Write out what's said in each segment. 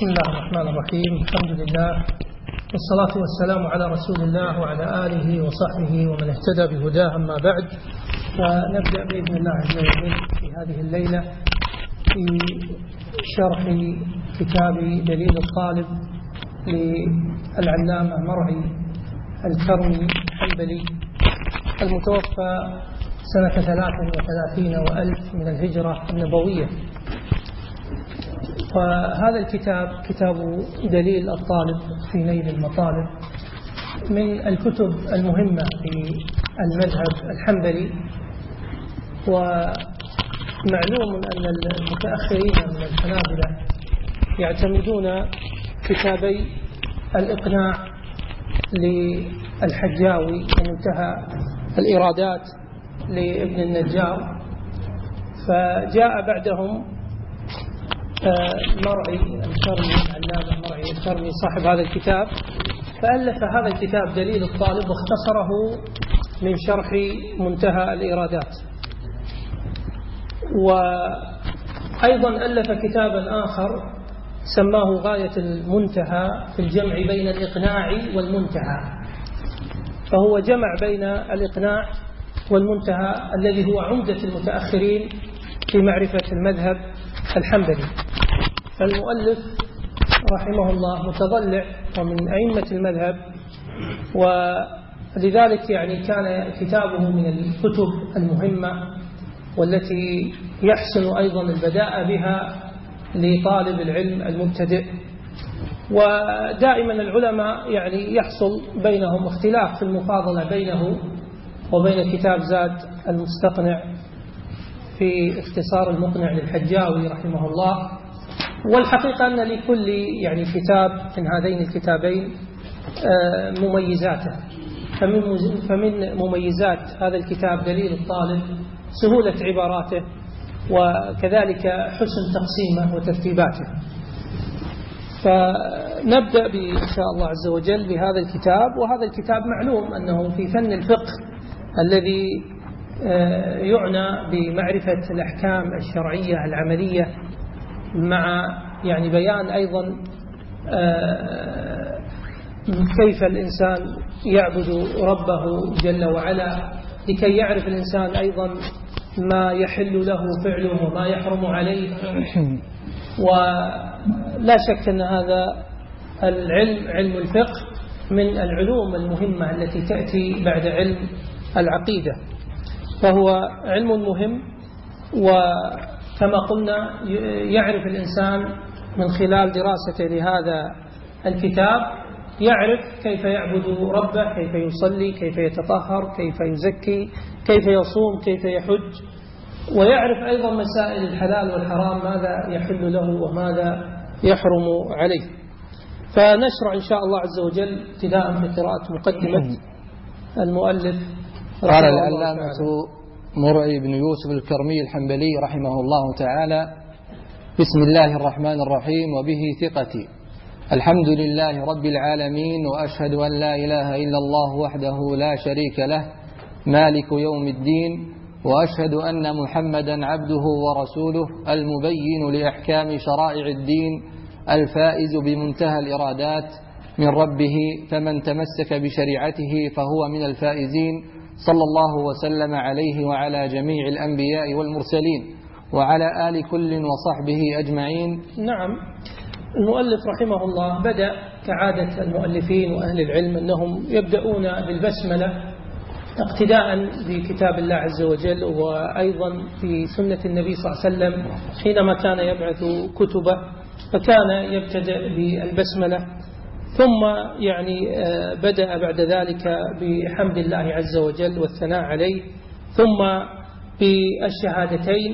بسم الله الرحمن الرحيم. الحمد لله والصلاة والسلام على رسول الله وعلى آله وصحبه ومن اهتدى بهداه. أما بعد، فنبدأ بإذن الله عز وجل في هذه الليلة في شرح كتاب دليل الطالب للعلامة مرعي الكرمي الحنبلي المتوفى سنة 33 وألف من الهجرة النبوية. وهذا الكتاب كتاب دليل الطالب في نيل المطالب من الكتب المهمة في المذهب الحنبلي. ومعلوم أن المتأخرين من الحنابلة يعتمدون كتابي الإقناع للحجاوي ومنتهى الإرادات لابن النجار، فجاء بعدهم مرعي الكرمي، العلامة مرعي الكرمي صاحب هذا الكتاب، فألف هذا الكتاب دليل الطالب واختصره من شرح منتهى الإرادات. وأيضا ألف كتابا آخر سماه غاية المنتهى في الجمع بين الإقناع والمنتهى، فهو جمع بين الإقناع والمنتهى الذي هو عمدة المتأخرين في معرفة المذهب الحنبلي. فالمؤلف رحمه الله متضلع ومن أئمة المذهب، ولذلك يعني كان كتابه من الكتب المهمة والتي يحسن أيضا البداء بها لطالب العلم المبتدئ. ودائما العلماء يعني يحصل بينهم اختلاف في المفاضلة بينه وبين كتاب زاد المستقنع في اختصار المقنع للحجاوي رحمه الله. والحقيقة أن لكل يعني كتاب من هذين الكتابين مميزاته، فمن مميزات هذا الكتاب دليل الطالب سهولة عباراته وكذلك حسن تقسيمه وترتيباته. فنبدأ إن شاء الله عز وجل بهذا الكتاب. وهذا الكتاب معلوم أنه في فن الفقه الذي يعنى بمعرفة الأحكام الشرعية العملية مع يعني بيان أيضا كيف الإنسان يعبد ربه جل وعلا، لكي يعرف الإنسان أيضا ما يحل له فعله وما يحرم عليه. ولا شك أن هذا العلم، علم الفقه، من العلوم المهمة التي تأتي بعد علم العقيدة، فهو علم مهم. وكما قلنا يعرف الإنسان من خلال دراسته لهذا الكتاب يعرف كيف يعبد ربه، كيف يصلي، كيف يتطهر، كيف يزكي، كيف يصوم، كيف يحج، ويعرف أيضا مسائل الحلال والحرام، ماذا يحل له وماذا يحرم عليه. فنشرع إن شاء الله عز وجل ابتداء بقراءة مقدمة المؤلف. قال العلامة مرعي بن يوسف الكرمي الحنبلي رحمه الله تعالى: بسم الله الرحمن الرحيم، وبه ثقتي. الحمد لله رب العالمين، وأشهد أن لا إله إلا الله وحده لا شريك له مالك يوم الدين، وأشهد أن محمدا عبده ورسوله المبين لأحكام شرائع الدين الفائز بمنتهى الإرادات من ربه، فمن تمسك بشريعته فهو من الفائزين، صلى الله وسلم عليه وعلى جميع الأنبياء والمرسلين وعلى آل كل وصحبه أجمعين. نعم، المؤلف رحمه الله بدأ كعادة المؤلفين وأهل العلم أنهم يبدأون بالبسملة اقتداء بكتاب الله عز وجل، وأيضا في سنة النبي صلى الله عليه وسلم حينما كان يبعث كتبه فكان يبتدأ بالبسملة، ثم يعني بدأ بعد ذلك بحمد الله عز وجل والثناء عليه، ثم بالشهادتين.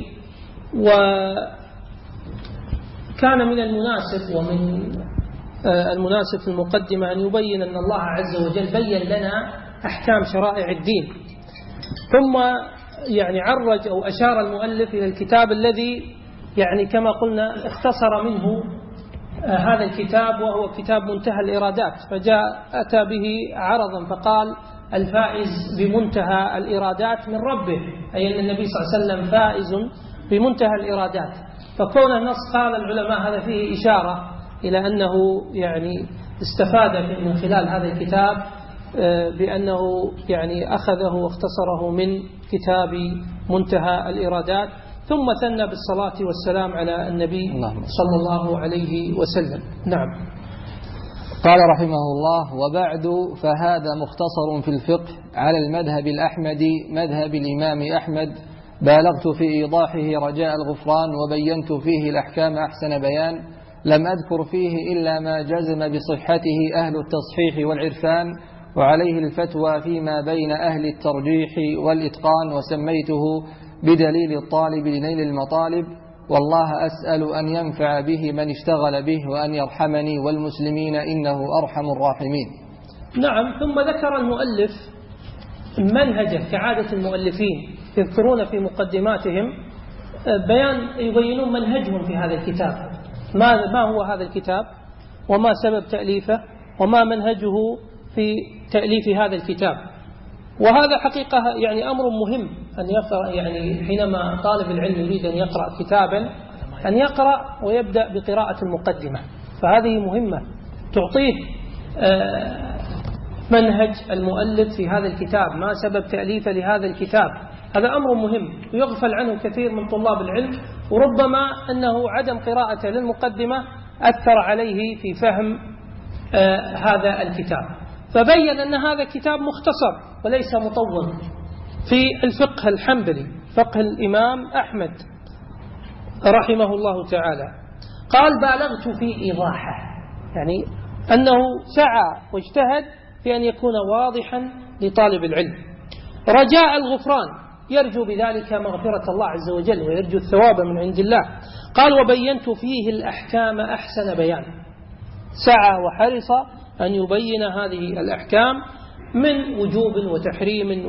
وكان من المناسب ومن المناسب في المقدمة أن يبين أن الله عز وجل بين لنا أحكام شرائع الدين، ثم يعني عرج أو أشار المؤلف إلى الكتاب الذي يعني كما قلنا اختصر منه هذا الكتاب، وهو كتاب منتهى الإرادات، فجاء أتى به عرضا فقال: الفائز بمنتهى الإرادات من ربه، أي أن النبي صلى الله عليه وسلم فائز بمنتهى الإرادات. فكون النص قال العلماء هذا فيه إشارة إلى أنه يعني استفاد من خلال هذا الكتاب بأنه يعني أخذه واختصره من كتاب منتهى الإرادات، ثم ثنى بالصلاة والسلام على النبي صلى الله عليه وسلم. نعم. قال رحمه الله: وبعد، فهذا مختصر في الفقه على المذهب الأحمدي مذهب الإمام أحمد، بالغت في إيضاحه رجاء الغفران، وبينت فيه الأحكام أحسن بيان، لم أذكر فيه إلا ما جزم بصحته أهل التصحيح والعرفان، وعليه الفتوى فيما بين أهل الترجيح والإتقان، وسميته بدليل الطالب لنيل المطالب، والله أسأل أن ينفع به من اشتغل به، وأن يرحمني والمسلمين إنه أرحم الراحمين. نعم. ثم ذكر المؤلف منهجه كعادة المؤلفين، يذكرون في مقدماتهم يبينون منهجهم في هذا الكتاب، ما هو هذا الكتاب، وما سبب تأليفه، وما منهجه في تأليف هذا الكتاب. وهذا حقيقة يعني أمر مهم أن يقرأ، يعني حينما طالب العلم يريد أن يقرأ كتابا أن يقرأ ويبدأ بقراءة المقدمة، فهذه مهمة تعطيه منهج المؤلف في هذا الكتاب، ما سبب تأليفه لهذا الكتاب. هذا أمر مهم ويغفل عنه كثير من طلاب العلم، وربما أنه عدم قراءته للمقدمة أثر عليه في فهم هذا الكتاب. فبين أن هذا كتاب مختصر وليس مطول في الفقه الحنبلي، فقه الإمام أحمد رحمه الله تعالى. قال: بالغت في إيضاحه، يعني أنه سعى واجتهد في أن يكون واضحا لطالب العلم. رجاء الغفران، يرجو بذلك مغفرة الله عز وجل ويرجو الثواب من عند الله. قال: وبينت فيه الأحكام أحسن بيان، سعى وحرص أن يبين هذه الأحكام من وجوب وتحريم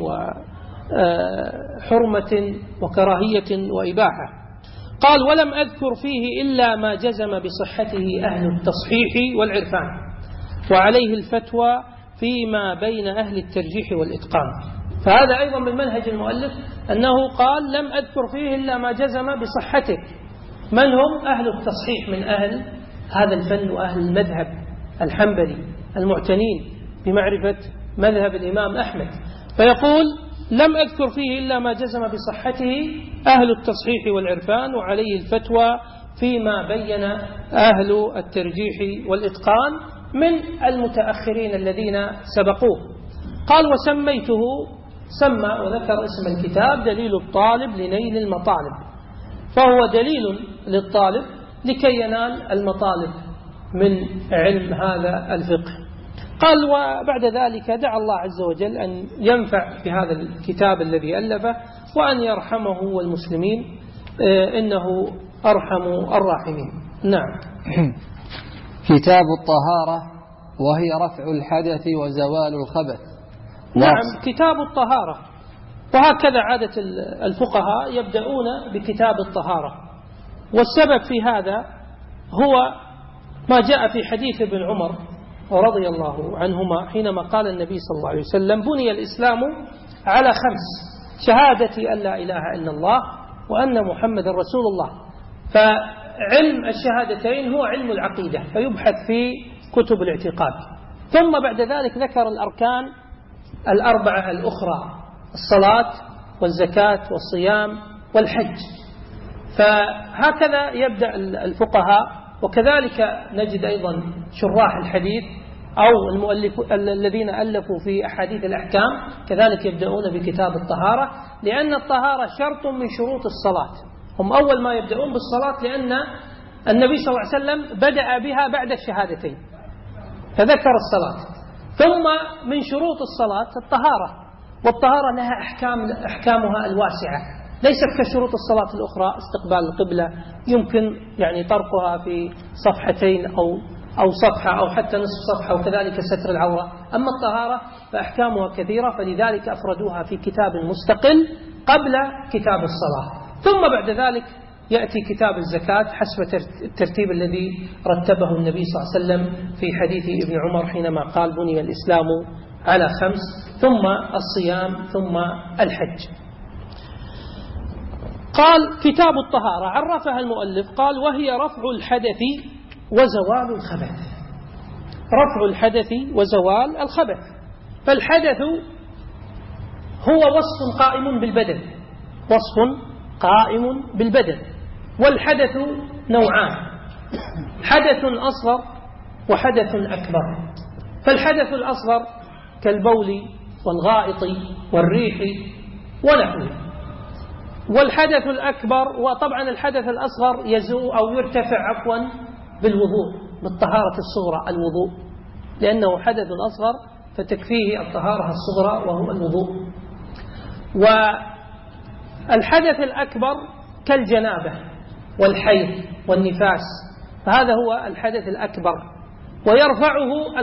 وحرمة وكراهية وإباحة. قال: ولم أذكر فيه إلا ما جزم بصحته أهل التصحيح والعرفان، وعليه الفتوى فيما بين أهل الترجيح والإتقان. فهذا أيضا من منهج المؤلف أنه قال: لم أذكر فيه إلا ما جزم بصحته. من هم أهل التصحيح من أهل هذا الفن وأهل المذهب الحنبلي المعتنين بمعرفة مذهب الإمام أحمد؟ فيقول: لم أذكر فيه إلا ما جزم بصحته أهل التصحيح والعرفان، وعليه الفتوى فيما بين أهل الترجيح والإتقان من المتأخرين الذين سبقوه. قال: وسميته، سمى وذكر اسم الكتاب دليل الطالب لنيل المطالب، فهو دليل للطالب لكي ينال المطالب من علم هذا الفقه. قال: وبعد ذلك دعا الله عز وجل أن ينفع في هذا الكتاب الذي ألفه، وأن يرحمه والمسلمين إنه أرحم الراحمين. نعم. كتاب الطهارة، وهي رفع الحدث وزوال الخبث. نعم، كتاب الطهارة. وهكذا عادة الفقهاء يبدأون بكتاب الطهارة، والسبب في هذا هو ما جاء في حديث ابن عمر رضي الله عنهما حينما قال النبي صلى الله عليه وسلم: بني الإسلام على 5: شهادة أن لا إله إلا الله وأن محمد رسول الله. فعلم الشهادتين هو علم العقيدة، فيبحث في كتب الاعتقاد. ثم بعد ذلك ذكر الأركان 4 الأخرى: الصلاة والزكاة والصيام والحج. فهكذا يبدأ الفقهاء. وكذلك نجد أيضا شراح الحديث أو الذين ألفوا في أحاديث الأحكام كذلك يبدأون بكتاب الطهارة، لأن الطهارة شرط من شروط الصلاة. هم أول ما يبدأون بالصلاة، لأن النبي صلى الله عليه وسلم بدأ بها بعد الشهادتين فذكر الصلاة. ثم من شروط الصلاة الطهارة، والطهارة لها أحكامها الواسعة، ليست كشروط الصلاة الأخرى: استقبال القبلة يمكن يعني طرقها في صفحتين أو صفحة أو حتى نصف صفحة، وكذلك ستر العورة. أما الطهارة فأحكامها كثيرة، فلذلك أفردوها في كتاب مستقل قبل كتاب الصلاة. ثم بعد ذلك يأتي كتاب الزكاة حسب الترتيب الذي رتبه النبي صلى الله عليه وسلم في حديث ابن عمر حينما قال: بني الإسلام على 5، ثم الصيام ثم الحج. قال: كتاب الطهارة عرفها المؤلف، قال: وهي رفع الحدث وزوال الخبث. رفع الحدث وزوال الخبث. فالحدث هو وصف قائم بالبدن، وصف قائم بالبدن. والحدث نوعان: حدث أصغر وحدث أكبر. فالحدث الأصغر كالبول والغائط والريح ونحوه. والحدث الأكبر، وطبعا الحدث الأصغر يزول أو يرتفع بالوضوء، بالطهارة الصغرى الوضوء، لأنه حدث أصغر فتكفيه الطهارة الصغرى وهو الوضوء. والحدث الأكبر كالجنابة والحيض والنفاس، فهذا هو الحدث الأكبر، ويرفعه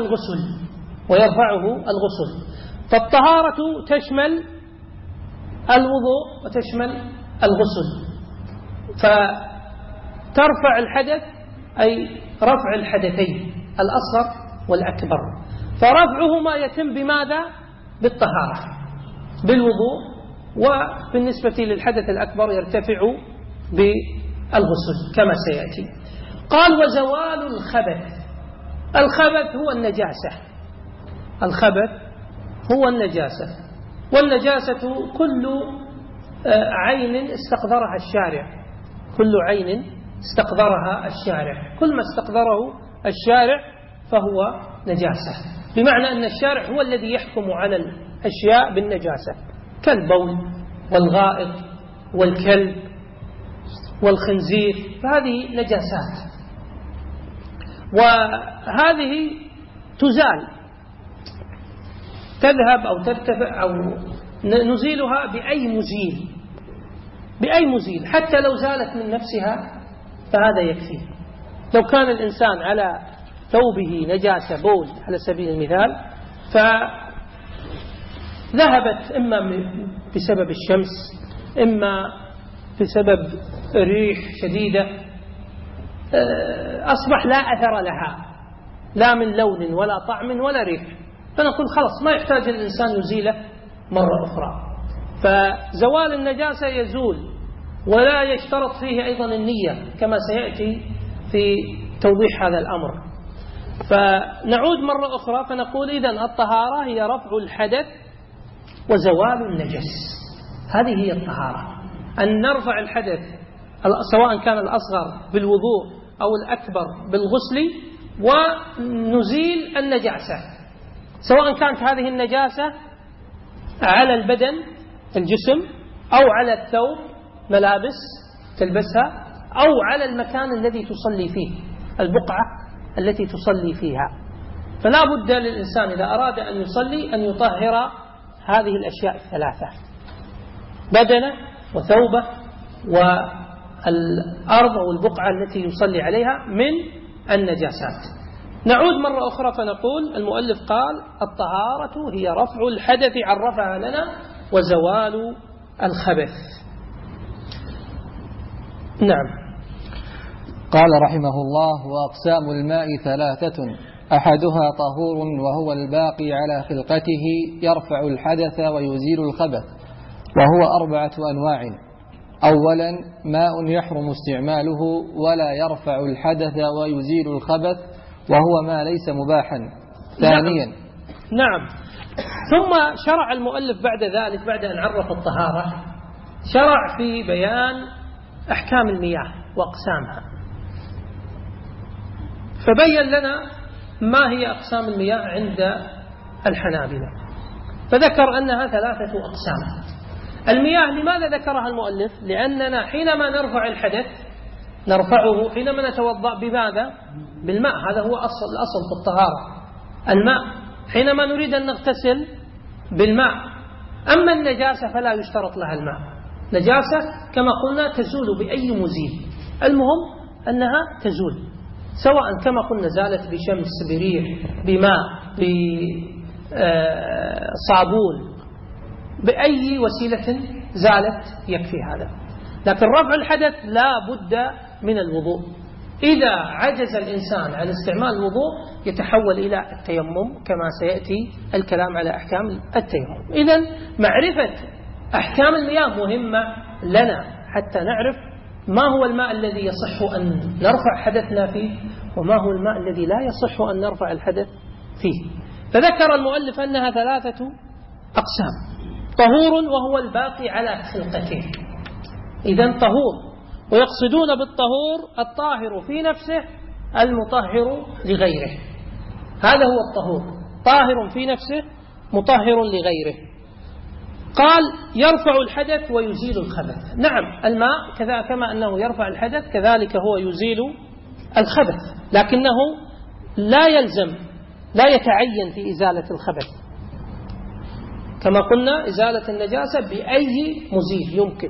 الغسل. فالطهارة تشمل الوضوء وتشمل الغسل، فترفع الحدث أي رفع الحدثين الأصغر والأكبر. فرفعهما يتم بماذا؟ بالطهارة، بالوضوء. وبالنسبة للحدث الأكبر يرتفع بالغسل كما سيأتي. قال: وزوال الخبث. الخبث هو النجاسة. الخبث هو النجاسة. والنجاسة كل عين استقدرها الشارع، كل عين استقدرها الشارع. كل ما استقدره الشارع فهو نجاسة، بمعنى أن الشارع هو الذي يحكم على الأشياء بالنجاسة، كالبول والغائط والكلب والخنزير، فهذه نجاسات. وهذه تزال، تذهب أو ترتفع أو نزيلها بأي مزيل، حتى لو زالت من نفسها فهذا يكفي. لو كان الإنسان على ثوبه نجاسة بول على سبيل المثال، فذهبت إما بسبب الشمس، إما بسبب ريح شديدة، أصبح لا أثر لها، لا من لون ولا طعم ولا ريح، فنقول خلاص ما يحتاج الإنسان يزيله مرة أخرى. فزوال النجاسة يزول، ولا يشترط فيه أيضا النية كما سيأتي في توضيح هذا الأمر. فنعود مرة أخرى فنقول إذن الطهارة هي رفع الحدث وزوال النجس. هذه هي الطهارة، أن نرفع الحدث سواء كان الأصغر بالوضوء أو الأكبر بالغسل، ونزيل النجاسة، سواء كانت هذه النجاسة على البدن الجسم، أو على الثوب ملابس تلبسها، أو على المكان الذي تصلي فيه، البقعة التي تصلي فيها. فلا بد للإنسان إذا أراد أن يصلي أن يطهر هذه الأشياء الثلاثة: بدنه وثوبه والأرض أو البقعة التي يصلي عليها من النجاسات. نعود مرة أخرى فنقول المؤلف قال: الطهارة هي رفع الحدث، عرفها لنا، وزوال الخبث. نعم. قال رحمه الله: وأقسام الماء ثلاثة: أحدها طهور وهو الباقي على خلقته يرفع الحدث ويزيل الخبث، وهو 4 أنواع: أولا ماء يحرم استعماله ولا يرفع الحدث ويزيل الخبث، وهو ما ليس مباحا. ثانيا نعم. ثم شرع المؤلف بعد ذلك، بعد أن عرف الطهارة، شرع في بيان أحكام المياه وأقسامها، فبين لنا ما هي أقسام المياه عند الحنابلة، فذكر أنها 3 أقسام. المياه لماذا ذكرها المؤلف؟ لأننا حينما نرفع الحدث نرفعه حينما نتوضأ بماذا؟ بالماء. هذا هو الأصل في الطهارة، الماء. حينما نريد أن نغتسل بالماء. أما النجاسة فلا يشترط لها الماء. نجاسة كما قلنا تزول بأي مزيل، المهم أنها تزول، سواء كما قلنا زالت بشمس، بريح، بماء، بصابون، بأي وسيلة زالت يكفي هذا. لكن رفع الحدث لا بد من الوضوء. إذا عجز الإنسان عن استعمال الوضوء يتحول إلى التيمم كما سيأتي الكلام على أحكام التيمم. إذن معرفة أحكام المياه مهمة لنا حتى نعرف ما هو الماء الذي يصح أن نرفع حدثنا فيه، وما هو الماء الذي لا يصح أن نرفع الحدث فيه. فذكر المؤلف أنها 3 أقسام: طهور وهو الباقي على خلقته، إذن طهور، ويقصدون بالطهور الطاهر في نفسه المطهر لغيره، هذا هو الطهور، طاهر في نفسه مطهر لغيره. قال يرفع الحدث ويزيل الخبث. نعم، الماء كذا كما أنه يرفع الحدث كذلك هو يزيل الخبث، لكنه لا يلزم، لا يتعين في إزالة الخبث، كما قلنا إزالة النجاسة بأي مزيل يمكن.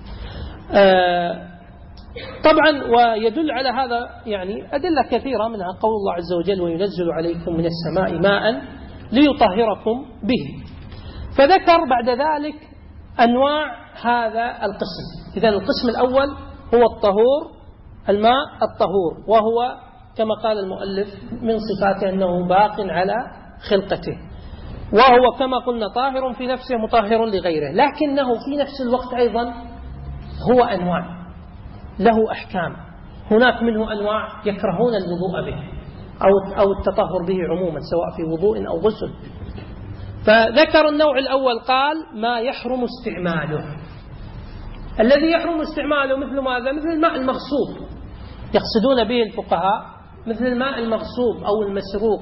طبعا ويدل على هذا يعني أدلة كثيرة، منها قول الله عز وجل: وينزل عليكم من السماء ماء ليطهركم به. فذكر بعد ذلك أنواع هذا القسم. إذن القسم الأول هو الطهور، الماء الطهور، وهو كما قال المؤلف من صفاته أنه باق على خلقته، وهو كما قلنا طاهر في نفسه مطهر لغيره، لكنه في نفس الوقت أيضا هو أنواع، له أحكام. هناك منه أنواع يكرهون الوضوء به أو التطهر به عموما، سواء في وضوء أو غسل. فذكر النوع الأول قال ما يحرم استعماله. الذي يحرم استعماله مثل ماذا؟ مثل الماء المغصوب، يقصدون به الفقهاء مثل الماء المغصوب أو المسروق.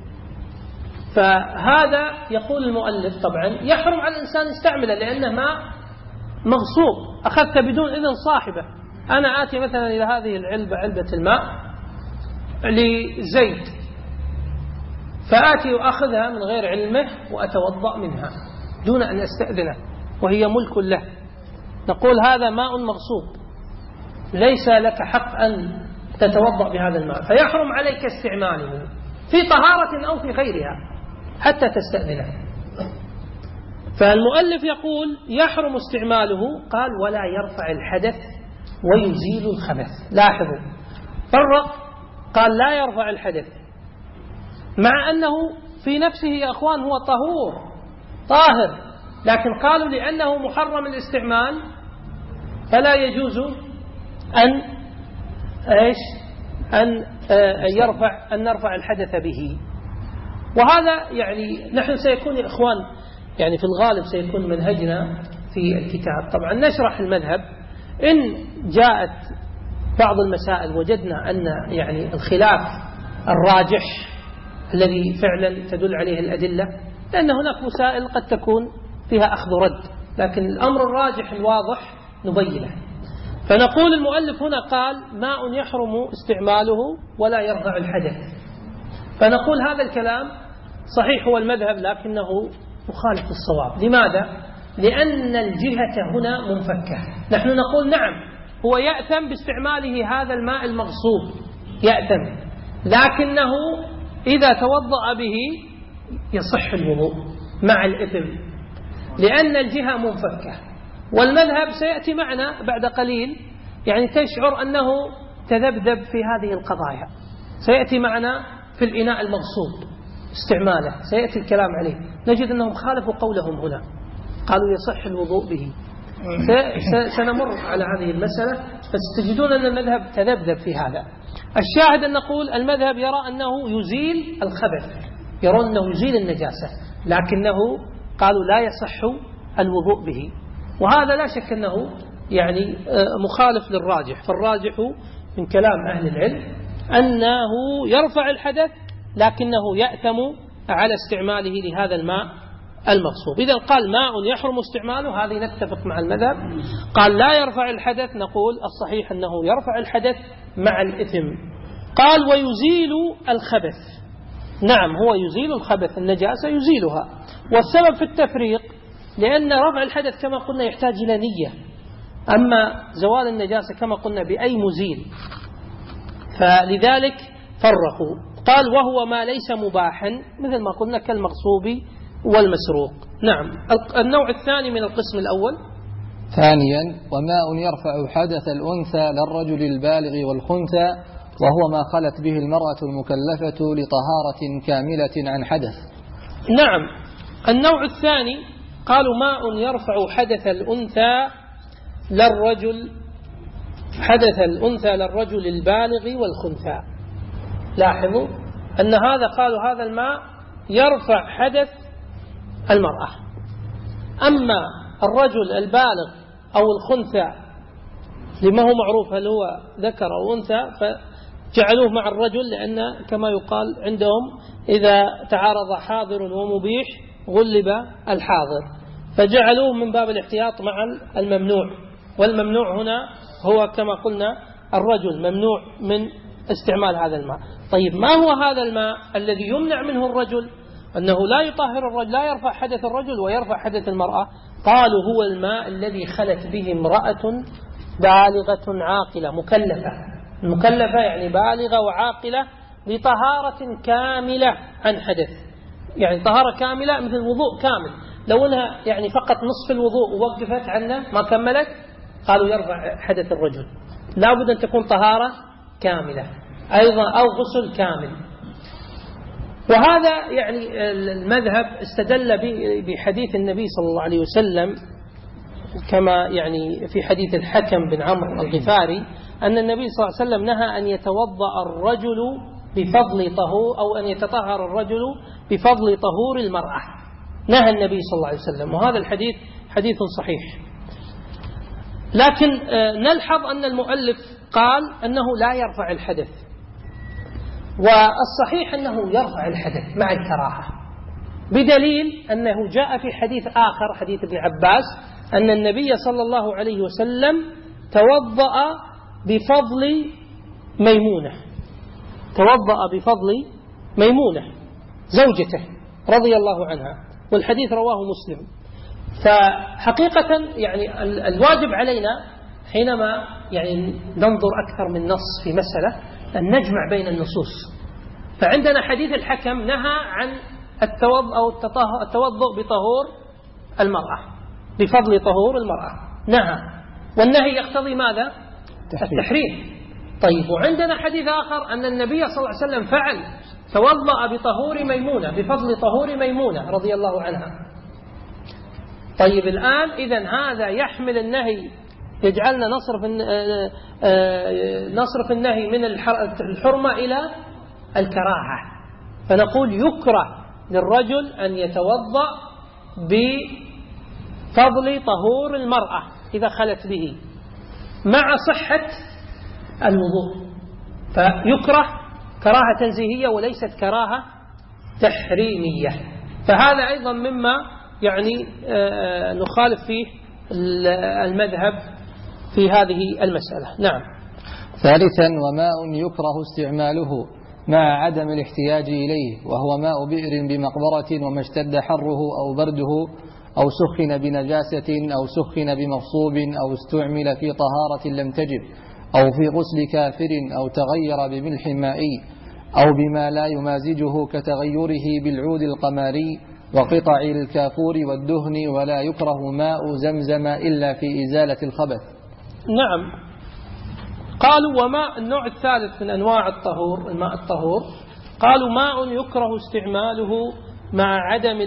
فهذا يقول المؤلف طبعا يحرم على الإنسان يستعمله، لأنه ماء مغصوب، أخذت بدون إذن صاحبه. أنا آتي مثلا إلى هذه العلبة، علبة الماء لزيد، فآتي وأخذها من غير علمه وأتوضأ منها دون أن أستأذنه، وهي ملك له. نقول هذا ماء مغصوب، ليس لك حق أن تتوضأ بهذا الماء، فيحرم عليك استعماله في طهارة أو في غيرها حتى تستأذنه. فالمؤلف يقول يحرم استعماله، قال ولا يرفع الحدث ويزيل الخبث. لاحظوا، فرق، قال لا يرفع الحدث، مع أنه في نفسه يا أخوان هو طهور طاهر، لكن قالوا لأنه محرم الاستعمال فلا يجوز أن نرفع الحدث به. وهذا يعني نحن سيكون يا إخوان يعني في الغالب سيكون منهجنا في الكتاب. طبعا نشرح المذهب، إن جاءت بعض المسائل وجدنا أن يعني الخلاف الراجح الذي فعلا تدل عليه الأدلة، لأن هناك مسائل قد تكون فيها أخذ رد، لكن الأمر الراجح الواضح نبينه. فنقول المؤلف هنا قال ماء يحرم استعماله ولا يرفع الحدث، فنقول هذا الكلام صحيح هو المذهب، لكنه مخالف الصواب. لماذا؟ لأن الجهة هنا منفكة. نحن نقول نعم هو يأثم باستعماله هذا الماء المغصوب، يأثم، لكنه إذا توضأ به يصح الوضوء مع الإثم، لأن الجهة منفكة. والمذهب سيأتي معنا بعد قليل، يعني تشعر أنه تذبذب في هذه القضايا، سيأتي معنا في الإناء المغصوب استعماله، سيأتي الكلام عليه، نجد أنهم خالفوا قولهم هنا، قالوا يصح الوضوء به. سنمر على هذه المسألة، فتجدون أن المذهب تذبذب في هذا. الشاهد أن نقول المذهب يرى أنه يزيل الخبث، يرون أنه يزيل النجاسة، لكنه قالوا لا يصح الوضوء به. وهذا لا شك أنه يعني مخالف للراجح. فالراجح من كلام أهل العلم أنه يرفع الحدث، لكنه يأثم على استعماله لهذا الماء المغصوب. إذا قال ماء يحرم استعماله، هذه نتفق مع المذهب. قال لا يرفع الحدث، نقول الصحيح أنه يرفع الحدث مع الإثم. قال ويزيل الخبث، نعم هو يزيل الخبث، النجاسة يزيلها. والسبب في التفريق لأن رفع الحدث كما قلنا يحتاج إلى نية، أما زوال النجاسة كما قلنا بأي مزيل، فلذلك فرقوا. قال وهو ما ليس مباحا مثل ما قلنا كالمغصوب والمسروق. نعم. النوع الثاني من القسم الأول، ثانيا وماء يرفع حدث الأنثى للرجل البالغ والخنثى، وهو ما خلت به المرأة المكلفة لطهارة كاملة عن حدث. نعم. النوع الثاني قالوا ماء يرفع حدث الأنثى للرجل، حدث الأنثى للرجل البالغ والخنثى. لاحظوا أن قالوا هذا الماء يرفع حدث المرأة. أما الرجل البالغ أو الخنثى لما هو معروف هل هو ذكر أو أنثى فجعلوه مع الرجل، لأن كما يقال عندهم إذا تعارض حاضر ومبيح غلب الحاضر، فجعلوه من باب الاحتياط مع الممنوع. والممنوع هنا هو كما قلنا الرجل، ممنوع من استعمال هذا الماء. طيب ما هو هذا الماء الذي يمنع منه الرجل؟ أنه لا يطهر الرجل، لا يرفع حدث الرجل ويرفع حدث المرأة. قالوا هو الماء الذي خلت به امرأة بالغة عاقلة مكلفة يعني بالغة وعاقلة لطهارة كاملة عن حدث، يعني طهارة كاملة مثل الوضوء كامل. لو أنها يعني فقط نصف الوضوء ووقفت عنه ما كملت قالوا يرفع حدث الرجل. لا بد أن تكون طهارة كاملة أيضا أو غسل كامل. وهذا يعني المذهب استدل بحديث النبي صلى الله عليه وسلم كما يعني في حديث الحكم بن عمرو الغفاري أن النبي صلى الله عليه وسلم نهى أن يتوضأ الرجل بفضل طهور أو أن يتطهر الرجل بفضل طهور المرأة، نهى النبي صلى الله عليه وسلم. وهذا الحديث حديث صحيح. لكن نلحظ أن المؤلف قال أنه لا يرفع الحدث، والصحيح أنه يرفع الحدث مع الكراهة، بدليل أنه جاء في حديث آخر حديث ابن عباس أن النبي صلى الله عليه وسلم توضأ بفضل ميمونة زوجته رضي الله عنها، والحديث رواه مسلم. فحقيقة يعني الواجب علينا حينما يعني ننظر أكثر من نص في مسألة أن نجمع بين النصوص. فعندنا حديث الحكم نهى عن التوضؤ بطهور المرأة بفضل طهور المرأة، نهى، والنهي يقتضي ماذا؟ التحريم. طيب وعندنا حديث آخر أن النبي صلى الله عليه وسلم فعل، توضأ بطهور ميمونة بفضل طهور ميمونة رضي الله عنها. طيب الآن إذن هذا يحمل النهي، يجعلنا نصرف النهي من الحرمة إلى الكراهة، فنقول يكره للرجل أن يتوضأ بفضل طهور المرأة إذا خلت به مع صحة الوضوء، فيكره كراهة تنزيهية وليست كراهة تحريمية. فهذا أيضا مما يعني نخالف فيه المذهب في هذه المسألة. نعم. ثالثا وماء يكره استعماله مع عدم الاحتياج إليه، وهو ماء بئر بمقبرة وما اشتد حره أو برده أو سخن بنجاسة أو سخن بمغصوب أو استعمل في طهارة لم تجب أو في غسل كافر أو تغير بملح مائي أو بما لا يمازجه كتغيره بالعود القماري وقطع الكافور والدهن، ولا يكره ماء زمزم إلا في إزالة الخبث. نعم. قالوا وماء النوع الثالث من أنواع الطهور، الماء الطهور، قالوا ماء يكره استعماله مع عدم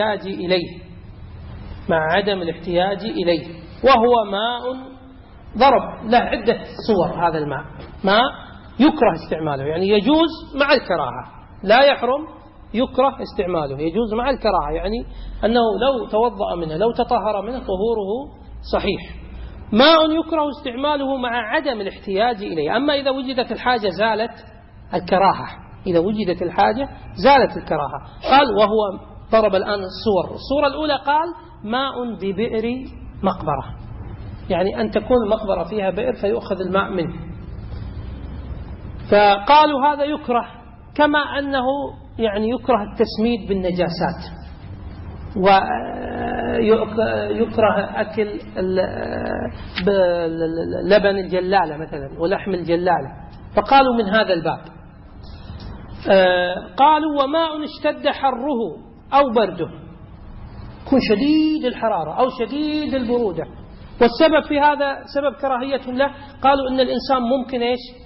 الاحتياج إليه، وهو ماء ضرب له عدة صور. هذا الماء ماء يكره استعماله، يعني يجوز مع الكراهة، لا يحرم، يكره استعماله، يجوز مع الكراهة، يعني أنه لو توضأ منه لو تطهر منه طهوره صحيح. ماء يكره استعماله مع عدم الاحتياج إليه، أما إذا وجدت الحاجة زالت الكراهة، إذا وجدت الحاجة زالت الكراهة. قال وهو ضرب الآن الصورة الأولى قال ماء ببئر مقبرة، يعني أن تكون المقبرة فيها بئر فيؤخذ الماء منه. فقالوا هذا يكره، كما أنه يعني يكره التسميد بالنجاسات، ويكره أكل لبن الجلالة مثلا ولحم الجلالة، فقالوا من هذا الباب. قالوا وماء اشتد حره أو برده، يكون شديد الحرارة أو شديد البرودة، والسبب في هذا سبب كراهية له. قالوا إن الإنسان ممكن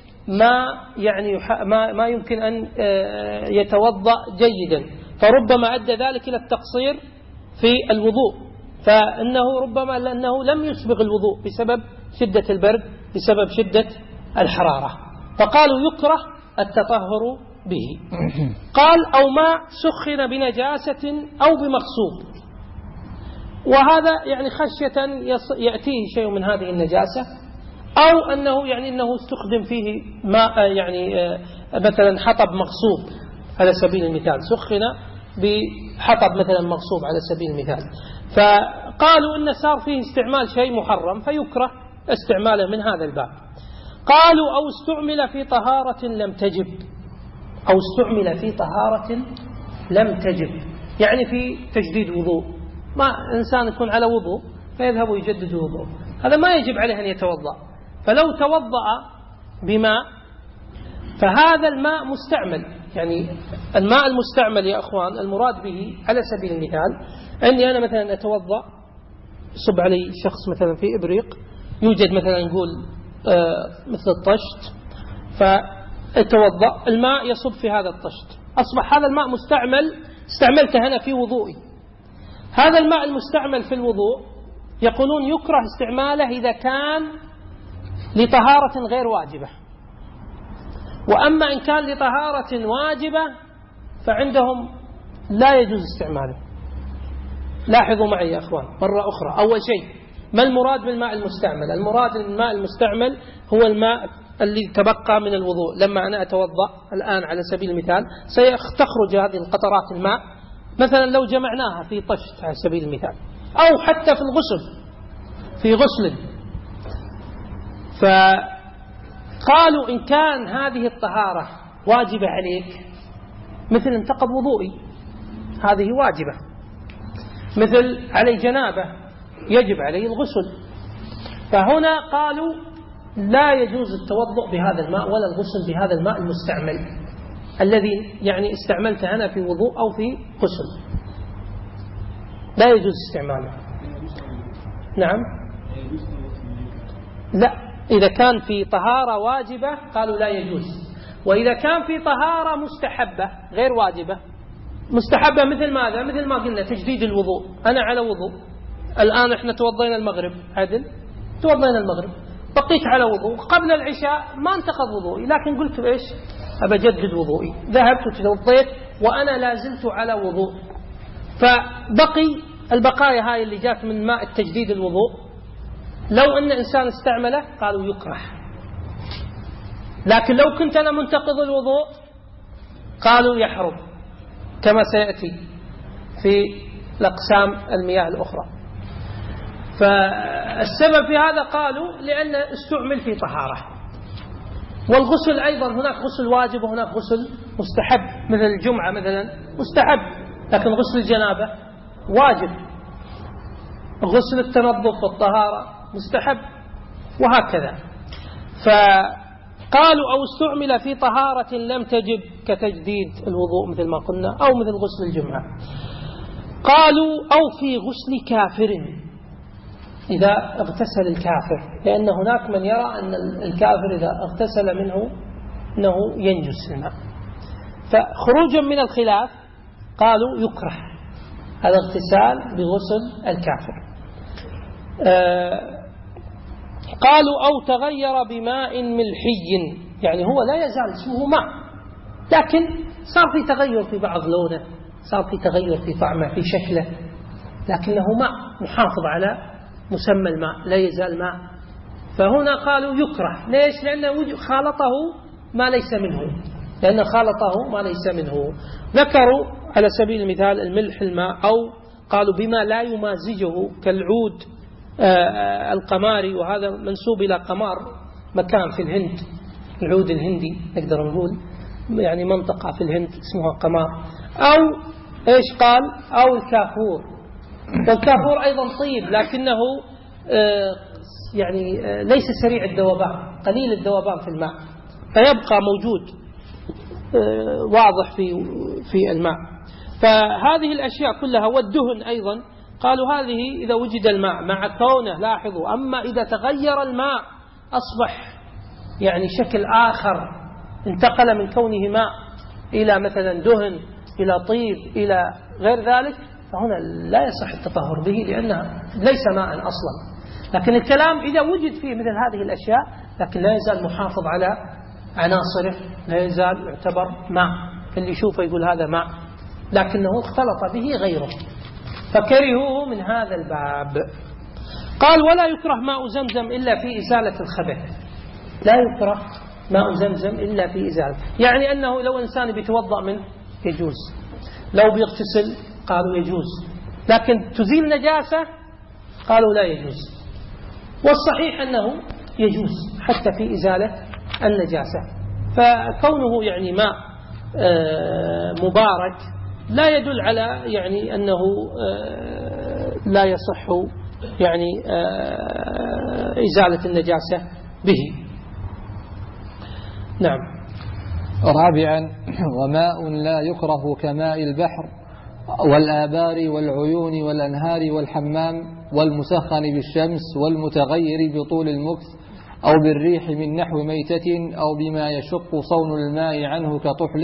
ما يمكن أن يتوضأ جيدا، فربما أدى ذلك إلى التقصير في الوضوء، فإنه ربما لأنه لم يسبغ الوضوء بسبب شدة البرد بسبب شدة الحرارة. فقالوا يكره التطهر به. قال أو ماء سخن بنجاسة أو بمغصوب، وهذا يعني خشية يأتيه شيء من هذه النجاسة، أو أنه يعني أنه استخدم فيه ماء يعني مثلا حطب مغصوب على سبيل المثال، سخن بحطب مثلا مغصوب على سبيل المثال، فقالوا إن صار فيه استعمال شيء محرم فيكره استعماله من هذا الباب. قالوا أو استعمل في طهارة لم تجب، أو استعمل في طهارة لم تجب يعني في تجديد وضوء، ما إنسان يكون على وضوء فيذهب ويجدد وضوء، هذا ما يجب عليه أن يتوضأ، فلو توضأ بماء فهذا الماء مستعمل. يعني الماء المستعمل يا أخوان المراد به على سبيل المثال أني أنا مثلا أتوضأ، صب علي شخص مثلا في إبريق، يوجد مثلا نقول مثل الطشت، فأتوضأ الماء يصب في هذا الطشت، أصبح هذا الماء مستعمل، استعملته أنا في وضوئي. هذا الماء المستعمل في الوضوء يقولون يكره استعماله إذا كان لطهارة غير واجبة، وأما إن كان لطهارة واجبة فعندهم لا يجوز استعماله. لاحظوا معي يا أخوان مرة أخرى، أول شيء ما المراد بالماء المستعمل؟ المراد بالماء المستعمل هو الماء اللي تبقى من الوضوء، لما أنا أتوضأ الآن على سبيل المثال سيخرج هذه القطرات الماء مثلا لو جمعناها في طشت على سبيل المثال، أو حتى في الغسل في غسل، فقالوا إن كان هذه الطهارة واجبة عليك، مثل انتقض وضوئي هذه واجبة، مثل علي جنابة يجب عليه الغسل، فهنا قالوا لا يجوز التوضؤ بهذا الماء ولا الغسل بهذا الماء المستعمل الذي يعني استعملته أنا في وضوء أو في غسل، لا يجوز استعماله. نعم، لا، إذا كان في طهارة واجبة قالوا لا يجوز، وإذا كان في طهارة مستحبة غير واجبة، مستحبة مثل ماذا؟ مثل ما قلنا تجديد الوضوء، أنا على وضوء الآن إحنا توضينا المغرب، عدل توضينا المغرب، بقيت على وضوء قبل العشاء ما انتقض وضوئي، لكن قلت إيش أبجدد وضوئي، ذهبت وتوضيت وأنا لازلت على وضوء، فبقي البقايا هاي اللي جات من ماء التجديد الوضوء، لو أن إنسان استعمله قالوا يكره، لكن لو كنت أنا منتقض الوضوء قالوا يحرم، كما سيأتي في الأقسام المياه الأخرى. فالسبب في هذا قالوا لأن استعمل في طهارة. والغسل أيضا هناك غسل واجب وهناك غسل مستحب، مثل الجمعة مثلا مستحب، لكن غسل الجنابة واجب، غسل التنظف والطهارة مستحب، وهكذا. فقالوا أو استعمل في طهارة لم تجب كتجديد الوضوء مثل ما قلنا، أو مثل غسل الجمعة. قالوا أو في غسل كافر إذا اغتسل الكافر، لأن هناك من يرى أن الكافر إذا اغتسل منه أنه ينجس الماء، فخروجا من الخلاف قالوا يكره الاغتسال بغسل الكافر. قالوا أو تغير بماء ملحي، يعني هو لا يزال اسمه ماء لكن صار في تغير في بعض لونه، صار في تغير في طعمه في شكله، لكنه ماء محافظ على مسمى الماء لا يزال ماء، فهنا قالوا يكره. ليش؟ لأنه خالطه ما ليس منه، لأن خالطه ما ليس منه. ذكروا على سبيل المثال الملح الماء، أو قالوا بما لا يمازجه كالعود القماري، وهذا منسوب إلى قمار مكان في الهند، العود الهندي نقدر نقول، يعني منطقة في الهند اسمها قمار. أو إيش قال؟ أو الكافور، والكافور أيضا طيب لكنه يعني ليس سريع الذوبان، قليل الذوبان في الماء، فيبقى موجود واضح في الماء. فهذه الأشياء كلها، والدهن أيضا قالوا هذه إذا وجد الماء مع كونه، لاحظوا، أما إذا تغير الماء أصبح يعني شكل آخر، انتقل من كونه ماء إلى مثلا دهن إلى طيب إلى غير ذلك، فهنا لا يصح التطهر به لأنه ليس ماء أصلا. لكن الكلام إذا وجد فيه مثل هذه الأشياء لكن لا يزال محافظ على عناصره لا يزال يعتبر ماء، اللي يشوفه يقول هذا ماء، لكنه اختلط به غيره، فكرهوه من هذا الباب. قال ولا يكره ماء زمزم إلا في إزالة الخبث. لا يكره ماء زمزم إلا في إزالة، يعني أنه لو إنسان بيتوضأ منه يجوز، لو بيغتسل قالوا يجوز، لكن تزيل نجاسة قالوا لا يجوز. والصحيح أنه يجوز حتى في إزالة النجاسة. فكونه يعني ماء مبارك لا يدل على يعني أنه لا يصح يعني إزالة النجاسة به. نعم. رابعا وماء لا يكره كماء البحر والآبار والعيون والأنهار والحمام والمسخن بالشمس والمتغير بطول المكث أو بالريح من نحو ميتة أو بما يشق صون الماء عنه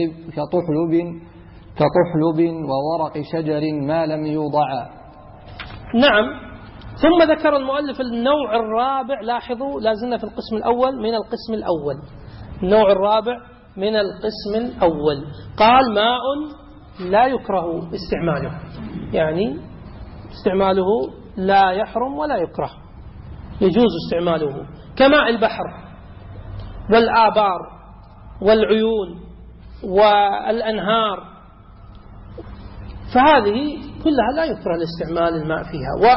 كطحلب وورق شجر ما لم يوضع. نعم. ثم ذكر المؤلف النوع الرابع. لاحظوا لازلنا في القسم الأول من القسم الأول. النوع الرابع من القسم الأول قال ماء لا يكره استعماله، يعني استعماله لا يحرم ولا يكره، يجوز استعماله، كماء البحر والآبار والعيون والأنهار، فهذه كلها لا يكره الاستعمال الماء فيها.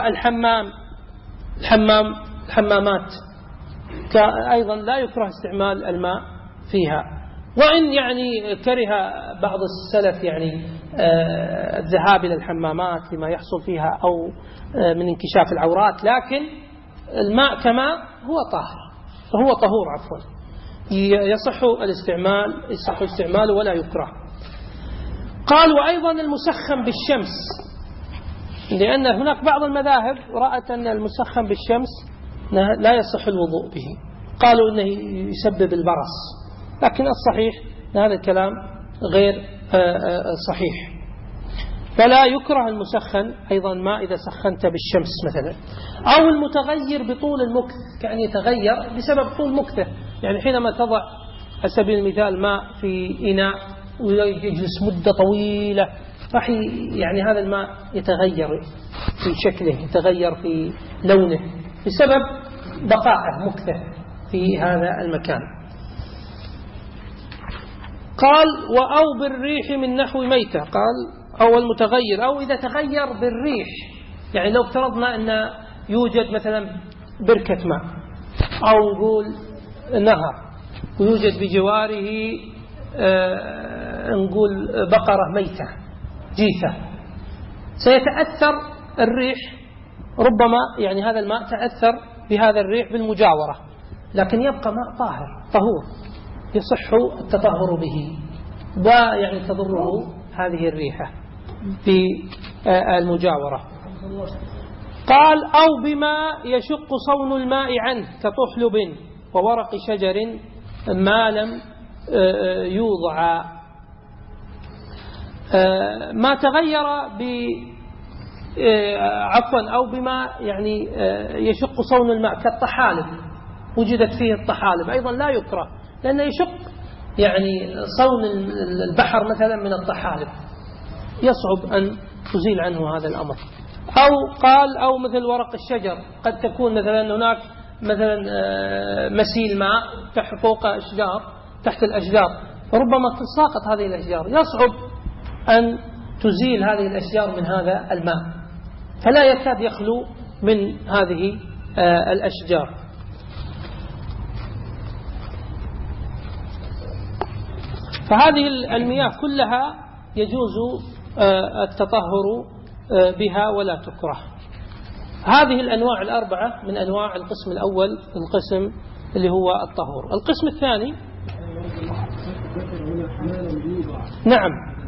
الحمامات أيضا لا يكره استعمال الماء فيها، وإن يعني كره بعض السلف يعني الذهاب إلى الحمامات لما يحصل فيها أو من انكشاف العورات، لكن الماء كماء هو طاهر، فهو طهور عفوا، يصح استعماله ولا يكره. قال وأيضا المسخن بالشمس، لأن هناك بعض المذاهب رأت أن المسخن بالشمس لا يصح الوضوء به، قالوا أنه يسبب البرص، لكن الصحيح أن هذا الكلام غير صحيح. فلا يكره المسخن أيضا ما إذا سخنت بالشمس مثلا، أو المتغير بطول المكث، كأن يتغير بسبب طول مكثه، يعني حينما تضع على سبيل المثال ماء في إناء ويجلس مدة طويلة راح يعني هذا الماء يتغير في شكله، يتغير في لونه بسبب بقائه مكثه في هذا المكان. قال وأو بالريح من نحو ميتة، قال أو المتغير، أو إذا تغير بالريح، يعني لو افترضنا أن يوجد مثلا بركة ماء أو نقول نهر ويوجد بجواره نقول بقرة ميتة جيفة، سيتأثر الريح، ربما يعني هذا الماء تأثر بهذا الريح بالمجاورة، لكن يبقى ماء طاهر طهور يصح التطهر به، ويعني تضره هذه الريحة في المجاورة. قال أو بما يشق صون الماء عنه كطحلب وورق شجر ما لم يوضع. ما تغير أو بما يعني يشق صون الماء كالطحالب، وجدت فيه الطحالب أيضا لا يكره، لأنه يشق يعني صون البحر مثلا من الطحالب، يصعب أن تزيل عنه هذا الأمر. أو قال أو مثل ورق الشجر، قد تكون مثلا هناك مثلا مسيل ماء فوق أشجار تحت الأشجار، فربما تساقط هذه الأشجار، يصعب أن تزيل هذه الأشجار من هذا الماء، فلا يكاد يخلو من هذه الأشجار. فهذه المياه كلها يجوز التطهر بها ولا تكره. هذه الأنواع الأربعة من أنواع القسم الأول، القسم اللي هو الطهور. القسم الثاني نعم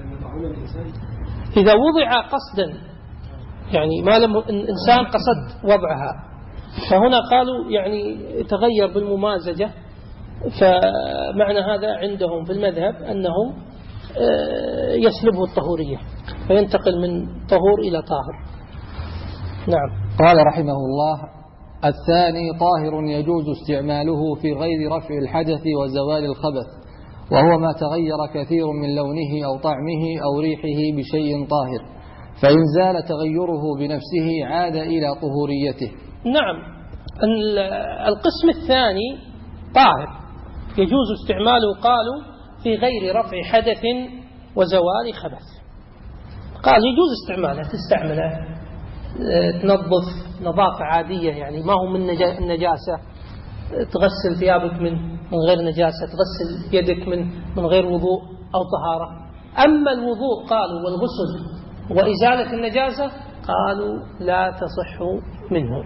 إذا وضع قصدا، يعني ما لم الإنسان قصد وضعها، فهنا قالوا يعني تغير بالممازجة، فمعنى هذا عندهم في المذهب أنه يسلبه الطهورية فينتقل من طهور إلى طاهر. نعم. قال رحمه الله الثاني طاهر يجوز استعماله في غير رفع الحدث وزوال الخبث، وهو ما تغير كثير من لونه أو طعمه أو ريحه بشيء طاهر، فإن زال تغيره بنفسه عاد إلى طهوريته. نعم. القسم الثاني طاهر يجوز استعماله قالوا في غير رفع حدث وزوال خبث. قال يجوز استعماله، تستعمله تنظف نظافة عادية، يعني ما هو من النجاسة، تغسل ثيابك من غير نجاسة، تغسل يدك من غير وضوء أو طهارة. أما الوضوء قالوا والغسل وإزالة النجاسة قالوا لا تصح منه.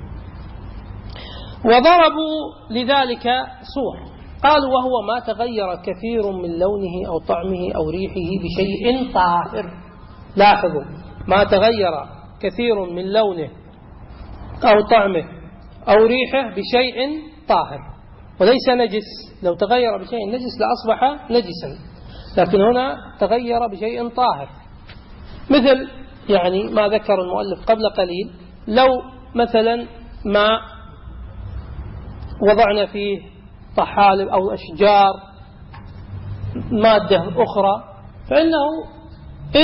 وضربوا لذلك صور، قالوا وهو ما تغير كثير من لونه أو طعمه أو ريحه بشيء طاهر. لاحظوا، ما تغير كثير من لونه أو طعمه أو ريحه بشيء طاهر وليس نجس. لو تغير بشيء نجس لأصبح نجسا، لكن هنا تغير بشيء طاهر. مثل يعني ما ذكر المؤلف قبل قليل، لو مثلا ما وضعنا فيه طحالب أو أشجار مادة أخرى، فإنه إن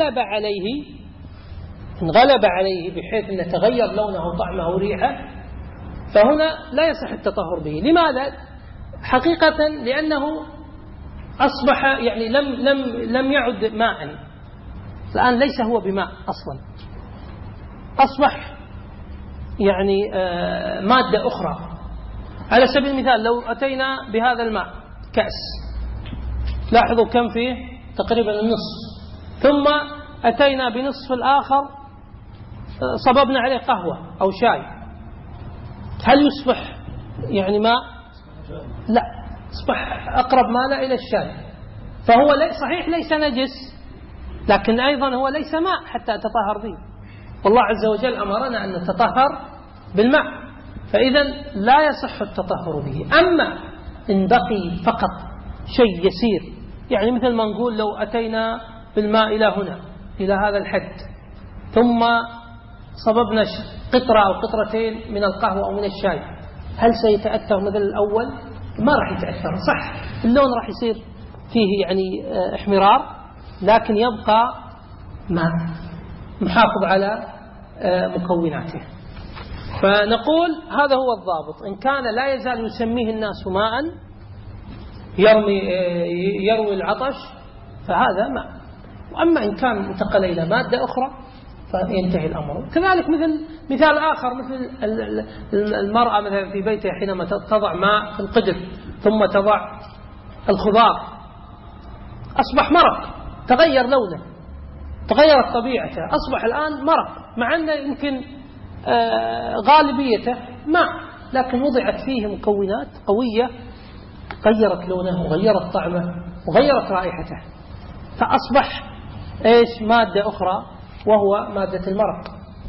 غلب عليه بحيث أن تغير لونه وطعمه وريحه، فهنا لا يصح التطهر به. لماذا؟ حقيقة لأنه أصبح يعني لم يعد ماء، الآن ليس هو بماء أصلا، أصبح يعني مادة أخرى. على سبيل المثال لو أتينا بهذا الماء كأس، لاحظوا كم فيه، تقريبا النصف، ثم أتينا بنصف الآخر صببنا عليه قهوة أو شاي، هل يصبح يعني ماء؟ لا، يصبح أقرب ماء إلى الشاي. فهو صحيح ليس نجس، لكن أيضا هو ليس ماء حتى أتطهر به، والله عز وجل أمرنا أن نتطهر بالماء، فإذا لا يصح التطهر به. أما إن بقي فقط شيء يسير، يعني مثل ما نقول لو أتينا بالماء إلى هنا إلى هذا الحد، ثم صببنا قطرة أو قطرتين من القهوة أو من الشاي، هل سيتأثر مثل الأول؟ ما راح يتأثر. صح اللون راح يصير فيه يعني احمرار، لكن يبقى ماء محافظ على مكوناته. فنقول هذا هو الضابط. إن كان لا يزال يسميه الناس ماء يروي العطش فهذا ماء، وأما إن كان انتقل إلى مادة أخرى فينتهي الأمر. كذلك مثال آخر، مثل المرأة مثلا في بيتها حينما تضع ماء في القدر ثم تضع الخضار، أصبح مرق، تغير لونه، تغيرت طبيعته، أصبح الآن مرق، مع أنه يمكن غالبيته ماء، لكن وضعت فيه مكونات قوية غيرت لونه وغيرت طعمه وغيرت رائحته، فأصبح إيش؟ مادة أخرى، وهو مادة المرق.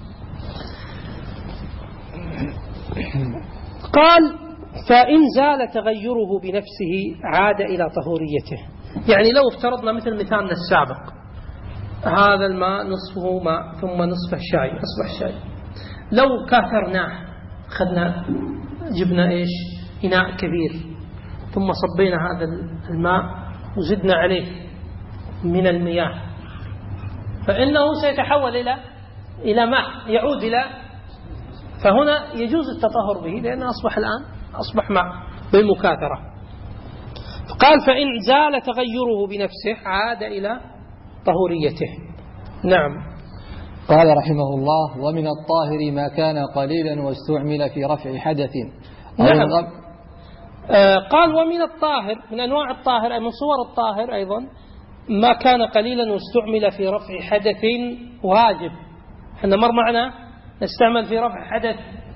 قال فإن زال تغيره بنفسه عاد إلى طهوريته. يعني لو افترضنا مثل مثالنا السابق، هذا الماء نصفه ماء ثم نصفه شاي، أصبح شاي. لو كاثرناه، خدنا جبنا إيش؟ إناء كبير، ثم صبينا هذا الماء وزدنا عليه من المياه، فإنه سيتحول إلى ماء، يعود فهنا يجوز التطهر به، لأنه أصبح الآن أصبح ماء بالمكاثرة. قال فإن زال تغيره بنفسه عاد إلى طهوريته. نعم. قال رحمه الله ومن الطاهر ما كان قليلا واستعمل في رفع حدث. نعم. قال ومن الطاهر، من أنواع الطاهر أي من صور الطاهر أيضا، ما كان قليلا واستعمل في رفع حدث واجب. احنا مر معنا نستعمل في رفع حدث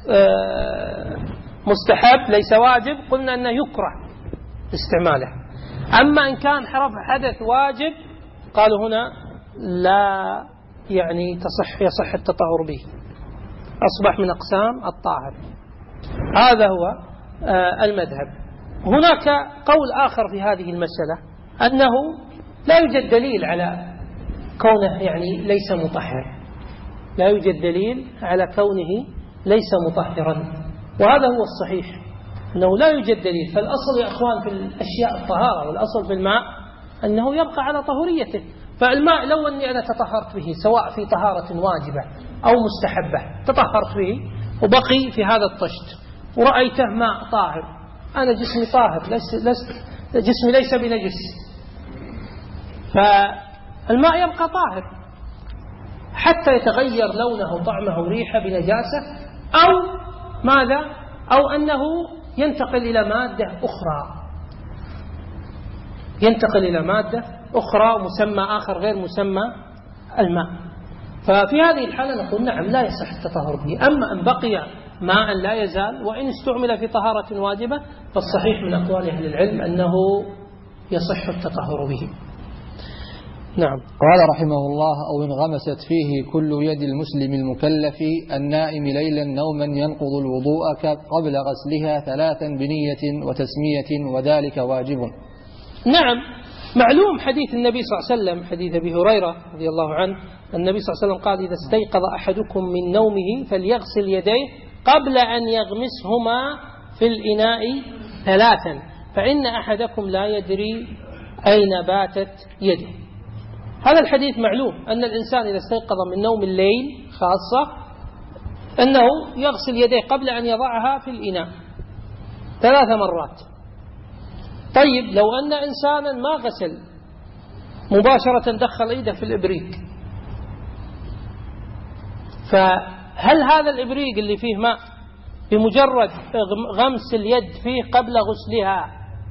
مستحب ليس واجب، قلنا أنه يكره استعماله. أما إن كان رفع حدث واجب قالوا هنا لا يعني يصح التطهر به، أصبح من أقسام الطاهر. هذا هو المذهب. هناك قول آخر في هذه المسألة، أنه لا يوجد دليل على كونه يعني ليس مطهر، لا يوجد دليل على كونه ليس مطهرا، وهذا هو الصحيح أنه لا يوجد دليل. فالأصل يا أخوان في الأشياء الطهارة، والأصل في الماء أنه يبقى على طهوريته. فالماء لو أني أنا تطهرت به سواء في طهارة واجبة أو مستحبة، تطهرت به وبقي في هذا الطشت ورأيته ماء طاهر، أنا جسمي طاهر، جسمي ليس بنجس، فالماء يبقى طاهر حتى يتغير لونه وطعمه وريحه بنجاسة، أو ماذا؟ أو أنه ينتقل إلى مادة أخرى، ينتقل إلى مادة أخرى مسمى آخر غير مسمى الماء. ففي هذه الحالة نقول نعم لا يصح التطهر به. أما أن بقي ماء لا يزال وإن استعمل في طهارة واجبة فالصحيح من أقوال أهل العلم أنه يصح التطهر به. نعم. قال رحمه الله: أو انغمست فيه كل يد المسلم المكلف النائم ليلا نوما ينقض الوضوء قبل غسلها 3 بنية وتسمية وذلك واجب. نعم، معلوم حديث النبي صلى الله عليه وسلم، حديث أبي هريرة رضي الله عنه، النبي صلى الله عليه وسلم قال: إذا استيقظ أحدكم من نومه فليغسل يديه قبل أن يغمسهما في الإناء 3 فإن أحدكم لا يدري أين باتت يده. هذا الحديث معلوم أن الإنسان إذا استيقظ من نوم الليل خاصة أنه يغسل يديه قبل أن يضعها في الإناء 3 مرات. طيب لو أن إنسانا ما غسل مباشرة دخل يده في الإبريق، فهل هذا الإبريق اللي فيه ماء بمجرد غمس اليد فيه قبل غسلها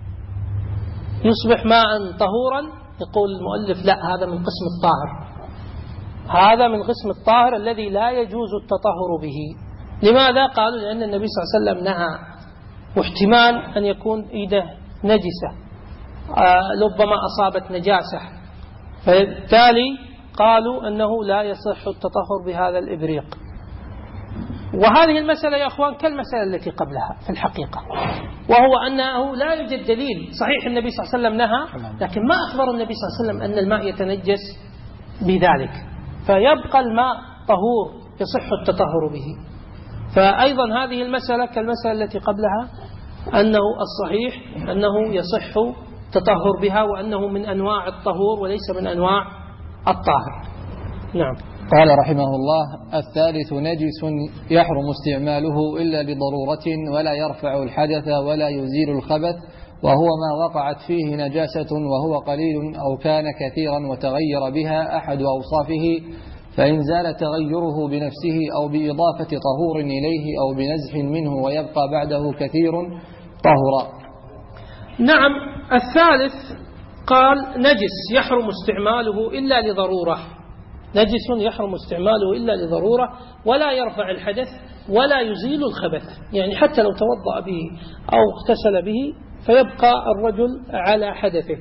يصبح ماء طهورا؟ يقول المؤلف لا، هذا من قسم الطاهر، هذا من قسم الطاهر الذي لا يجوز التطهر به. لماذا؟ قالوا لأن النبي صلى الله عليه وسلم نهى، واحتمال أن يكون إيده نجسة، ربما أصابت نجاسة، فبالتالي قالوا أنه لا يصح التطهر بهذا الإبريق. وهذه المسألة يا أخوان كالمسألة التي قبلها في الحقيقة، وهو أنه لا يوجد دليل صحيح. النبي صلى الله عليه وسلم نهى، لكن ما أخبر النبي صلى الله عليه وسلم أن الماء يتنجس بذلك، فيبقى الماء طهور يصح التطهر به. فأيضا هذه المسألة كالمسألة التي قبلها، أنه الصحيح أنه يصح التطهر بها، وأنه من أنواع الطهور وليس من أنواع الطاهر. نعم. قال رحمه الله: الثالث نجس يحرم استعماله إلا لضرورة ولا يرفع الحدث ولا يزيل الخبث، وهو ما وقعت فيه نجاسة وهو قليل أو كان كثيرا وتغير بها أحد أوصافه، فإن زال تغيره بنفسه أو بإضافة طهور إليه أو بنزح منه ويبقى بعده كثير طهرا. نعم. الثالث قال: نجس يحرم استعماله إلا لضرورة، نجس يحرم استعماله إلا لضرورة ولا يرفع الحدث ولا يزيل الخبث، يعني حتى لو توضأ به أو اغتسل به فيبقى الرجل على حدثه.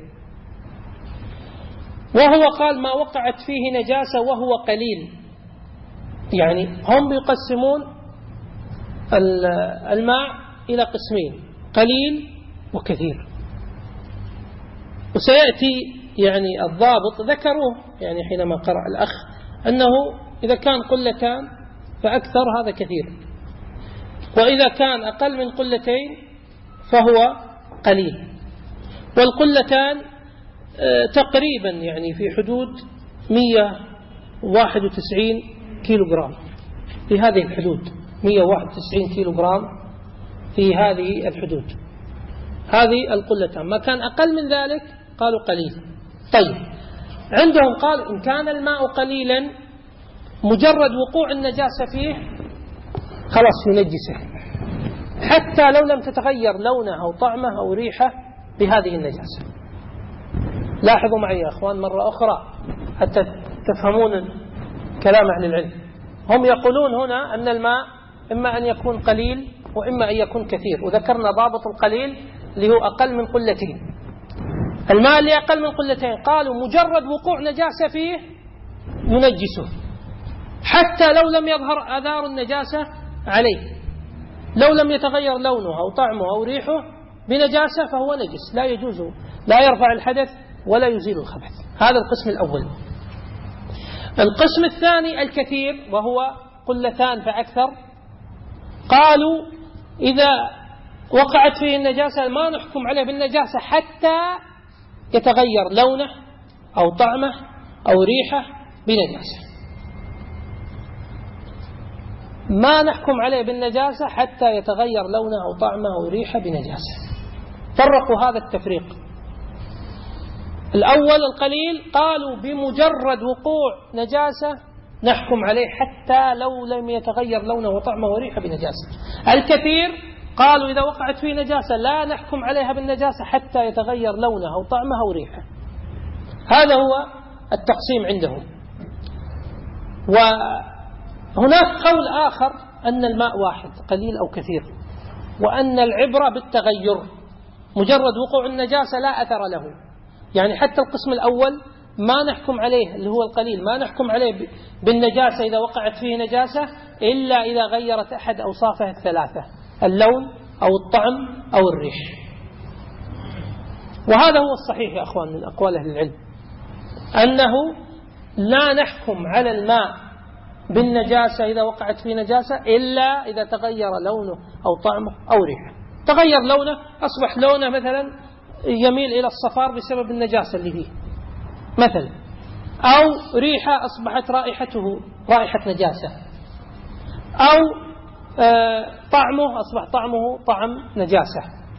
وهو قال ما وقعت فيه نجاسة وهو قليل، يعني هم بيقسمون الماء إلى قسمين: قليل وكثير. وسيأتي يعني الضابط ذكروه يعني حينما قرأ الأخ أنه إذا كان قلتان فأكثر هذا كثير، وإذا كان أقل من قلتين فهو قليل. والقلتان تقريبا يعني في حدود 191 كيلو جرام، في هذه الحدود 191 كيلو جرام في هذه الحدود، هذه القلتان. ما كان أقل من ذلك قالوا قليل. طيب عندهم قال إن كان الماء قليلا مجرد وقوع النجاسة فيه خلاص ينجسه، حتى لو لم تتغير لونه أو طعمه أو ريحه بهذه النجاسة. لاحظوا معي يا أخوان مرة أخرى حتى تفهمون كلام أهل العلم. هم يقولون هنا أن الماء إما أن يكون قليل وإما أن يكون كثير، وذكرنا ضابط القليل اللي هو أقل من قلتين. الماء اللي أقل من قلتين قالوا مجرد وقوع نجاسة فيه ينجسه، حتى لو لم يظهر آثار النجاسة عليه، لو لم يتغير لونه أو طعمه أو ريحه بنجاسة فهو نجس، لا يجوز، لا يرفع الحدث ولا يزيل الخبث. هذا القسم الأول. القسم الثاني الكثير وهو قلتان فأكثر، قالوا إذا وقعت فيه النجاسة ما نحكم عليه بالنجاسة حتى يتغير لونه أو طعمه أو ريحه بنجاسة. ما نحكم عليه بالنجاسة حتى يتغير لونه أو طعمه أو ريحه بنجاسة. فرقوا هذا التفريق. الأول القليل قالوا بمجرد وقوع نجاسة نحكم عليه حتى لو لم يتغير لونه وطعمه وريحه بنجاسة. الكثير قالوا إذا وقعت فيه نجاسة لا نحكم عليها بالنجاسة حتى يتغير لونه أو طعمه وريحه. هذا هو التقسيم عندهم. وهناك قول آخر أن الماء واحد قليل أو كثير، وأن العبرة بالتغير، مجرد وقوع النجاسة لا أثر له. يعني حتى القسم الأول ما نحكم عليه اللي هو القليل ما نحكم عليه بالنجاسة إذا وقعت فيه نجاسة إلا إذا غيرت أحد أوصافه الثلاثة، اللون أو الطعم أو الريح. وهذا هو الصحيح يا أخوان من أقوال أهل العلم، أنه لا نحكم على الماء بالنجاسة إذا وقعت فيه نجاسة إلا إذا تغير لونه أو طعمه أو ريحه. تغير لونه، أصبح لونه مثلا يميل إلى الصفار بسبب النجاسة اللي فيه مثلا، أو ريحة أصبحت رائحته رائحة نجاسة، أو طعمه أصبح طعمه طعم نجاسة.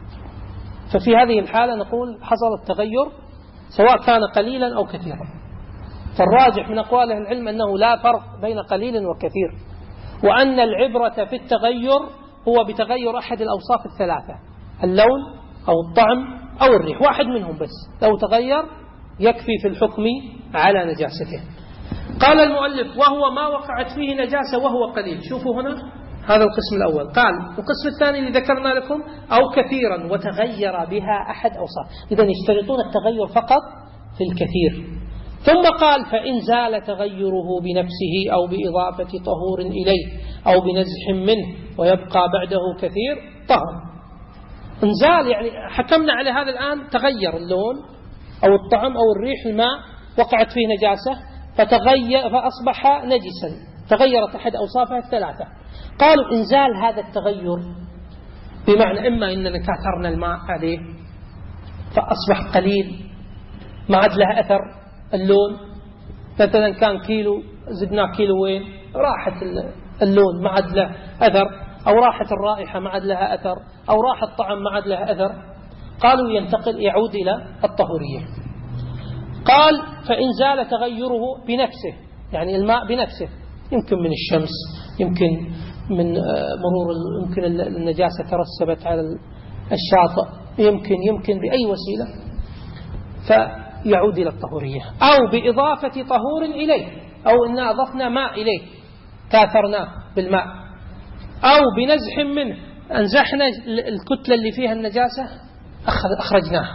ففي هذه الحالة نقول حصل التغير سواء كان قليلا أو كثيرا. فالراجح من أقوال أهل العلم أنه لا فرق بين قليل وكثير، وأن العبرة في التغير هو بتغير أحد الأوصاف الثلاثة، اللون أو الطعم أو الريح، واحد منهم بس لو تغير يكفي في الحكم على نجاسته. قال المؤلف وهو ما وقعت فيه نجاسة وهو قليل. شوفوا هنا هذا القسم الأول. قال القسم الثاني اللي ذكرنا لكم أو كثيرا وتغير بها أحد أوصاف. إذن يشترطون التغير فقط في الكثير. ثم قال فإن زال تغيره بنفسه أو بإضافة طهور إليه أو بنزح منه ويبقى بعده كثير طهر. انزال يعني حكمنا على هذا الآن، تغير اللون أو الطعم أو الريح، الماء وقعت فيه نجاسة فتغير فأصبح نجسا، تغيرت أحد أوصافها الثلاثة. قالوا إنزال هذا التغير بمعنى إما إننا كاثرنا الماء عليه فأصبح قليل ما عاد له أثر، اللون مثلا كان كيلو زدناه كيلوين راحت اللون ما عاد له أثر، أو راحت الرائحة ما عاد لها أثر، أو راح الطعم ما عاد لها أثر. قالوا ينتقل يعود إلى الطهورية. قال فإن زال تغيره بنفسه، يعني الماء بنفسه، يمكن من الشمس، يمكن من مرور، يمكن النجاسة ترسبت على الشاطئ، يمكن بأي وسيلة، فيعود إلى الطهورية. أو بإضافة طهور إليه، أو إن أضفنا ماء إليه كاثرناه بالماء، أو بنزح منه أنزحنا الكتلة اللي فيها النجاسة أخرجناها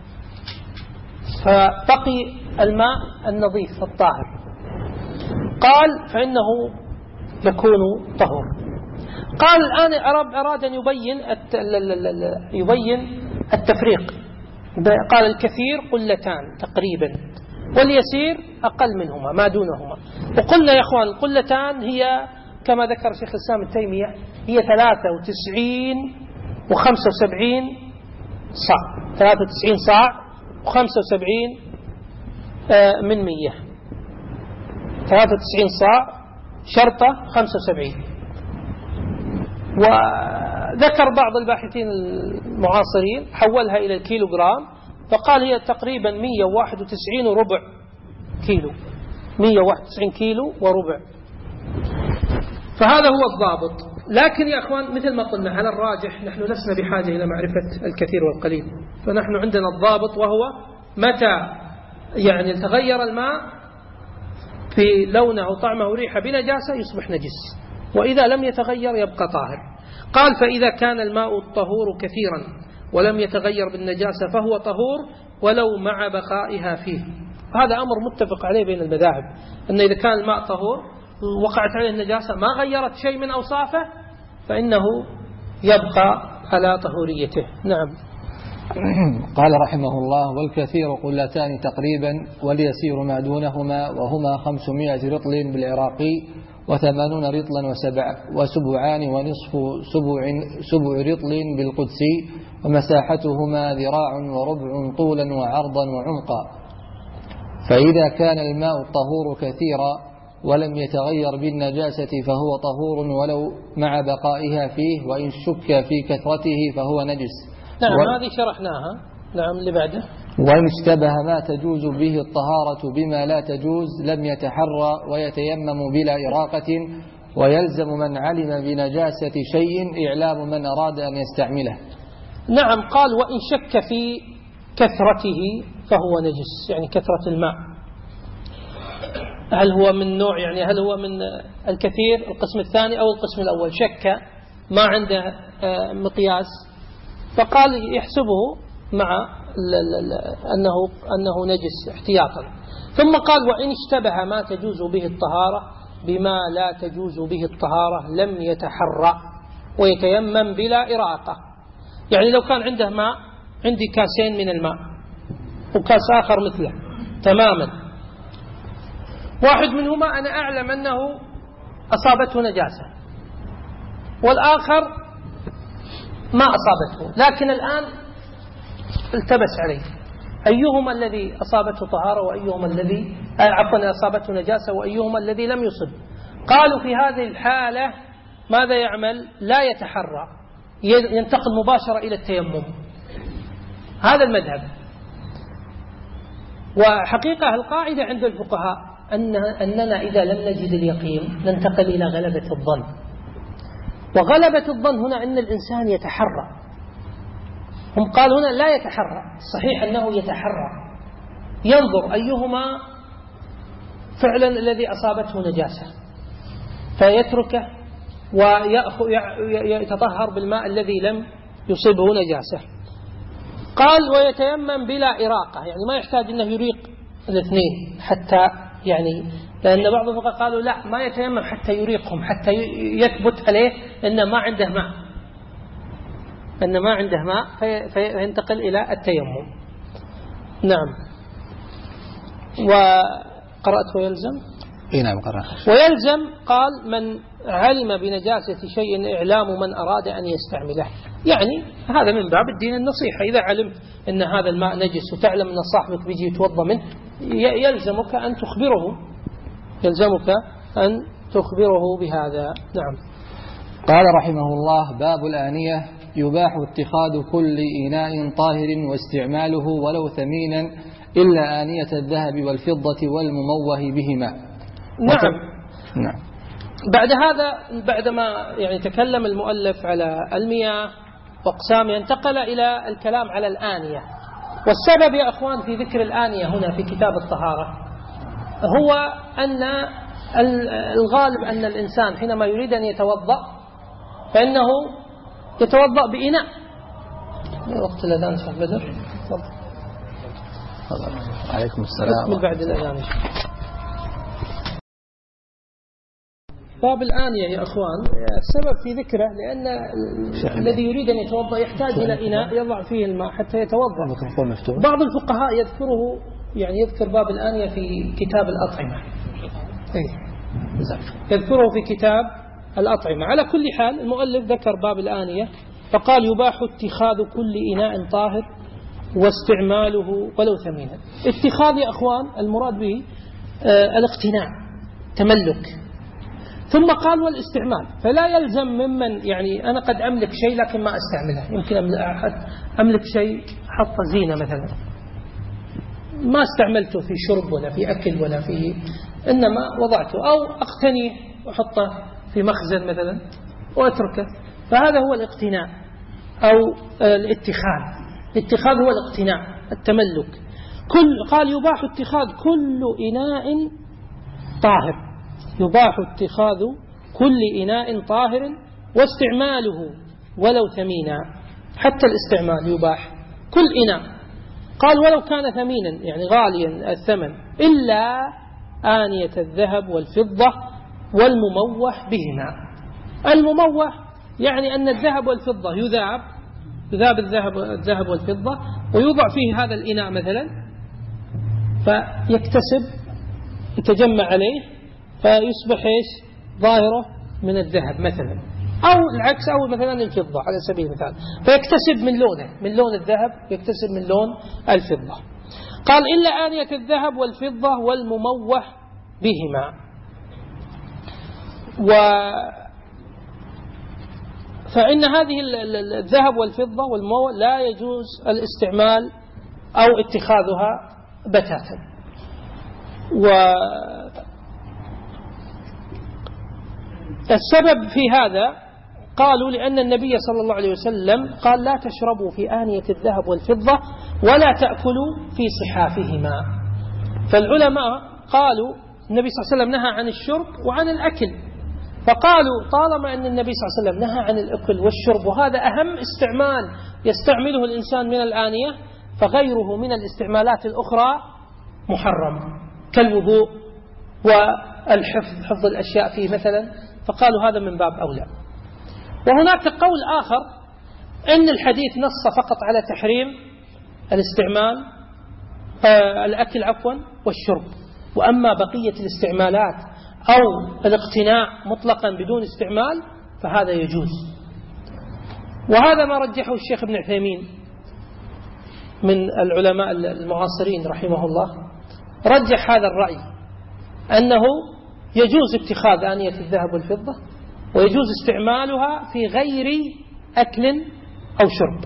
فبقي الماء النظيف الطاهر. قال فإنه يكون طهور. قال الآن أراد أن يبين التفريق. قال الكثير قلتان تقريبا، واليسير أقل منهما ما دونهما. وقلنا يا أخوان القلتان هي كما ذكر شيخ الإسلام ابن تيمية هي 93 و75 صاع، 93 صاع و75 من 100، 93 صاع شرطة 75. وذكر بعض الباحثين المعاصرين حولها إلى الكيلوغرام فقال هي تقريبا 191 وربع كيلو، 191 كيلو وربع. فهذا هو الضابط. لكن يا أخوان مثل ما قلنا على الراجح نحن لسنا بحاجة إلى معرفة الكثير والقليل، فنحن عندنا الضابط وهو متى يعني تغير الماء في لونه وطعمه وريحه بنجاسة يصبح نجس، وإذا لم يتغير يبقى طاهر. قال فإذا كان الماء الطهور كثيرا ولم يتغير بالنجاسة فهو طهور ولو مع بقائها فيه. هذا أمر متفق عليه بين المذاهب، أن إذا كان الماء طهور وقعت عليه النجاسة ما غيرت شيء من أوصافه فإنه يبقى على طهوريته. نعم. قال رحمه الله والكثير قلتان تقريبا واليسير ما دونهما وهما 500 رطل بالعراقي و80 رطلا وسبعان ونصف سبع رطل بالقدس، ومساحتهما ذراع وربع طولا وعرضا وعمقا. فإذا كان الماء الطهور كثيرا ولم يتغير بالنجاسة فهو طهور ولو مع بقائها فيه، وإن شك في كثرته فهو نجس. نعم هذه شرحناها. نعم اللي بعده. وإن اشتبه ما تجوز به الطهارة بما لا تجوز لم يتحرى ويتيمم بلا إراقة، ويلزم من علم بنجاسة شيء إعلام من أراد أن يستعمله. نعم قال وإن شك في كثرته فهو نجس، يعني كثرة الماء هل هو من نوع، يعني هل هو من الكثير القسم الثاني أو القسم الأول، شك ما عنده مقياس فقال يحسبه مع أنه نجس احتياطا. ثم قال وإن اشتبه ما تجوز به الطهارة بما لا تجوز به الطهارة لم يتحرى ويتيمم بلا إراقة. يعني لو كان عنده ماء، عندي كاسين من الماء وكاس آخر مثله تماما، واحد منهما أنا أعلم أنه أصابته نجاسة والآخر ما أصابته، لكن الآن التبس عليه أيهما الذي أصابته طهارة وأيهما الذي أصابته نجاسة وأيهما الذي لم يصب. قالوا في هذه الحالة ماذا يعمل؟ لا يتحرى، ينتقل مباشرة إلى التيمم. هذا المذهب. وحقيقة القاعدة عند الفقهاء أننا إذا لم نجد اليقين ننتقل إلى غلبة الظن، وغلبة الظن هنا أن الإنسان يتحرى. هم قالوا هنا لا يتحرى، صحيح أنه يتحرى، ينظر أيهما فعلا الذي أصابته نجاسة فيتركه ويتطهر بالماء الذي لم يصيبه نجاسة. قال ويتيمم بلا إراقة، يعني ما يحتاج أنه يريق الاثنين حتى، يعني لأن بعض الفقهاء قالوا لا ما يتيمم حتى يريقهم، حتى يثبت عليه أن ما عنده ماء فينتقل إلى التيمم. نعم. وقرأت ويلزم. نعم قرأت. ويلزم قال من علم بنجاسة شيء إعلام من أراد أن يستعمله، يعني هذا من باب الدين النصيحة. إذا علمت أن هذا الماء نجس وتعلم أن صاحبك بيجي يتوضأ منه يلزمك أن تخبره بهذا. نعم. قال رحمه الله باب الآنية. يباح اتخاذ كل إناء طاهر واستعماله ولو ثمينا إلا آنية الذهب والفضة والمموه بهما. نعم. بعد هذا، بعدما يعني تكلم المؤلف على المياه وأقسامها، انتقل إلى الكلام على الآنية. والسبب يا أخوان في ذكر الآنية هنا في كتاب الطهارة هو أن الغالب أن الإنسان حينما يريد أن يتوضأ فإنه يتوضأ بإناء. وقت الأذان شيخ بدر. عليكم السلام. من بعد الأذان. باب الآنية يا أخوان السبب في ذكره لأن الذي يريد أن يتوضأ يحتاج إلى إناء يضع فيه الماء حتى يتوضأ. بعض الفقهاء يذكره، يعني يذكر باب الآنية في كتاب الأطعمة، يذكره في كتاب الأطعمة. على كل حال المؤلف ذكر باب الآنية فقال يباح اتخاذ كل إناء طاهر واستعماله ولو ثمينا. اتخاذ يا أخوان المراد به الاقتناء، تملك. ثم قال والاستعمال، فلا يلزم ممن يعني أنا قد أملك شيء لكن ما أستعمله، يمكن أملك شيء حط زينة مثلا ما استعملته في شرب ولا في أكل ولا في، إنما وضعته، أو أقتنيه وحطه في مخزن مثلا وأتركه، فهذا هو الاقتناء أو الاتخاذ. الاتخاذ هو الاقتناء، التملك. قال يباح اتخاذ كل إناء طاهر، يباح اتخاذ كل إناء طاهر واستعماله ولو ثمينا. حتى الاستعمال يباح كل إناء. قال ولو كان ثمينا يعني غاليا الثمن إلا آنية الذهب والفضة والمموه بهما. المموه يعني أن الذهب والفضة يذاب الذهب والفضة ويوضع فيه هذا الإناء مثلا فيكتسب، يتجمع عليه فيصبح إيش؟ ظاهره من الذهب مثلا، أو العكس، أو مثلا الفضة على سبيل المثال، فيكتسب من لونه، من لون الذهب يكتسب من لون الفضة. قال إلا آنية الذهب والفضة والمموه بهما. فإن هذه الذهب والفضة والمموه لا يجوز الاستعمال أو اتخاذها بتاتا. والسبب في هذا قالوا لأن النبي صلى الله عليه وسلم قال لا تشربوا في آنية الذهب والفضة ولا تأكلوا في صحافهما. فالعلماء قالوا النبي صلى الله عليه وسلم نهى عن الشرب وعن الأكل، فقالوا طالما أن النبي صلى الله عليه وسلم نهى عن الأكل والشرب وهذا أهم استعمال يستعمله الإنسان من الآنية، فغيره من الاستعمالات الأخرى محرم كالوضوء والحفظ، حفظ الأشياء فيه مثلا، فقالوا هذا من باب أولى. وهناك قول آخر أن الحديث نص فقط على تحريم الاستعمال الأكل والشرب، وأما بقية الاستعمالات أو الاقتناع مطلقا بدون استعمال فهذا يجوز. وهذا ما رجحه الشيخ ابن عثيمين من العلماء المعاصرين رحمه الله، رجح هذا الرأي أنه يجوز اتخاذ آنية الذهب والفضة ويجوز استعمالها في غير أكل أو شرب.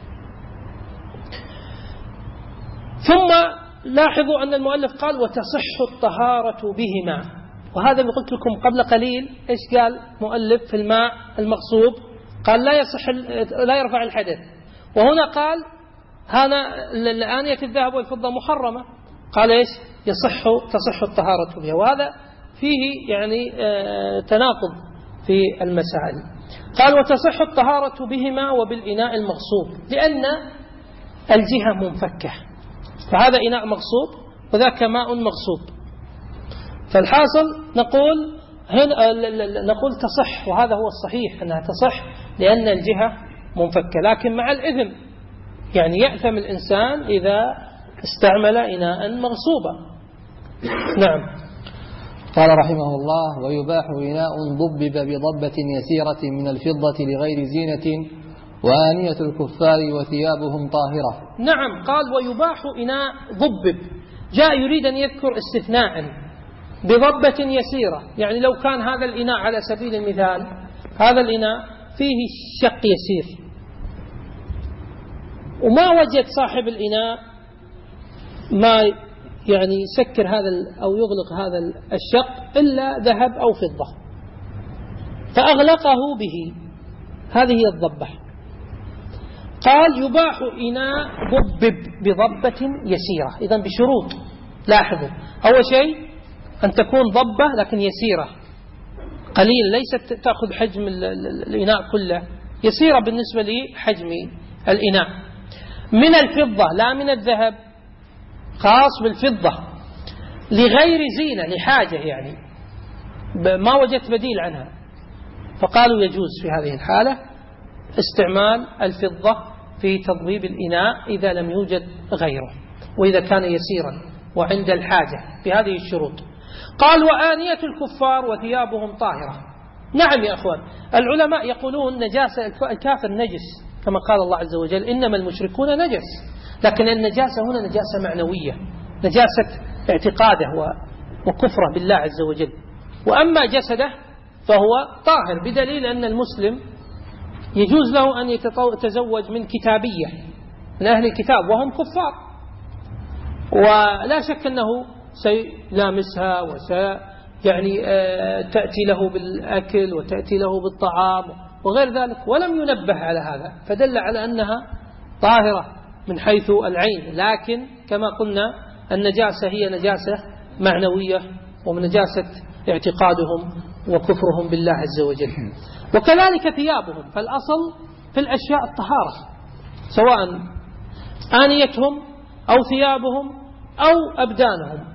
ثم لاحظوا أن المؤلف قال وتصح الطهارة بهما، وهذا اللي قلت لكم قبل قليل إيش قال مؤلف في الماء المغصوب؟ قال لا يرفع الحدث، وهنا قال هنا آنية الذهب والفضة محرمة، قال إيش تصح الطهارة بها، وهذا فيه يعني تناقض في المسائل. قال وتصح الطهارة بهما وبالإناء المغصوب لأن الجهة منفكة، فهذا إناء مغصوب وذاك ماء مغصوب، فالحاصل نقول تصح، وهذا هو الصحيح أنها تصح لأن الجهة منفكة، لكن مع الإثم، يعني يأثم الإنسان إذا استعمل إناء مغصوبا. نعم. قال رحمه الله ويباح إناء ضبب بضبة يسيرة من الفضة لغير زينة وآنية الكفار وثيابهم طاهرة. نعم، قال ويباح إناء ضبب، جاء يريد أن يذكر استثناء بضبة يسيرة، يعني لو كان هذا الإناء على سبيل المثال هذا الإناء فيه شق يسير وما وجد صاحب الإناء ما يعني يسكر هذا أو يغلق هذا الشق إلا ذهب أو فضة فأغلقه به، هذه هي الضبة. قال يباح إناء ضبب بضبة يسيرة، إذن بشروط. لاحظوا أول شيء أن تكون ضبة لكن يسيرة قليل، ليست تأخذ حجم الإناء كله، يسيرة بالنسبة لحجم الإناء، من الفضة لا من الذهب، خاص بالفضة، لغير زينة لحاجة، يعني ما وجدت بديل عنها، فقالوا يجوز في هذه الحالة استعمال الفضة في تضبيب الإناء إذا لم يوجد غيره، وإذا كان يسيرا وعند الحاجة بهذه الشروط. قال وآنية الكفار وثيابهم طاهرة. نعم يا أخوان، العلماء يقولون نجاسة الكافر نجس كما قال الله عز وجل إنما المشركون نجس، لكن النجاسة هنا نجاسة معنوية، نجاسة اعتقاده وكفره بالله عز وجل، وأما جسده فهو طاهر، بدليل أن المسلم يجوز له أن يتزوج من كتابية من أهل الكتاب وهم كفار، ولا شك أنه سيلامسها يعني تأتي له بالأكل وتأتي له بالطعام وغير ذلك، ولم ينبه على هذا، فدل على أنها طاهرة من حيث العين، لكن كما قلنا النجاسة هي نجاسة معنوية ومن نجاسة اعتقادهم وكفرهم بالله عز وجل. وكذلك ثيابهم، فالأصل في الأشياء الطهارة، سواء آنيتهم أو ثيابهم أو أبدانهم،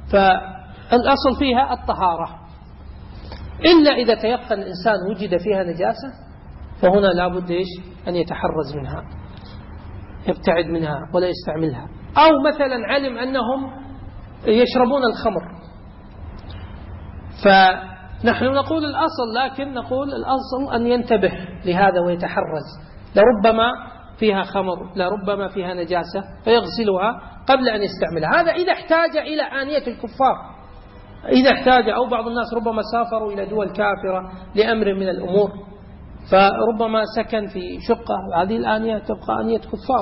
فالأصل فيها الطهارة، إلا إذا تيقن الإنسان وجد فيها نجاسة فهنا لابد أن يتحرز منها، يبتعد منها ولا يستعملها. أو مثلا علم أنهم يشربون الخمر نحن نقول الأصل، لكن نقول الأصل أن ينتبه لهذا ويتحرز، لربما فيها خمر، لربما فيها نجاسة، فيغسلها قبل أن يستعملها. هذا إذا احتاج إلى آنية الكفار، إذا احتاج، أو بعض الناس ربما سافروا إلى دول كافرة لأمر من الأمور، فربما سكن في شقة، هذه الآنية تبقى آنية كفار.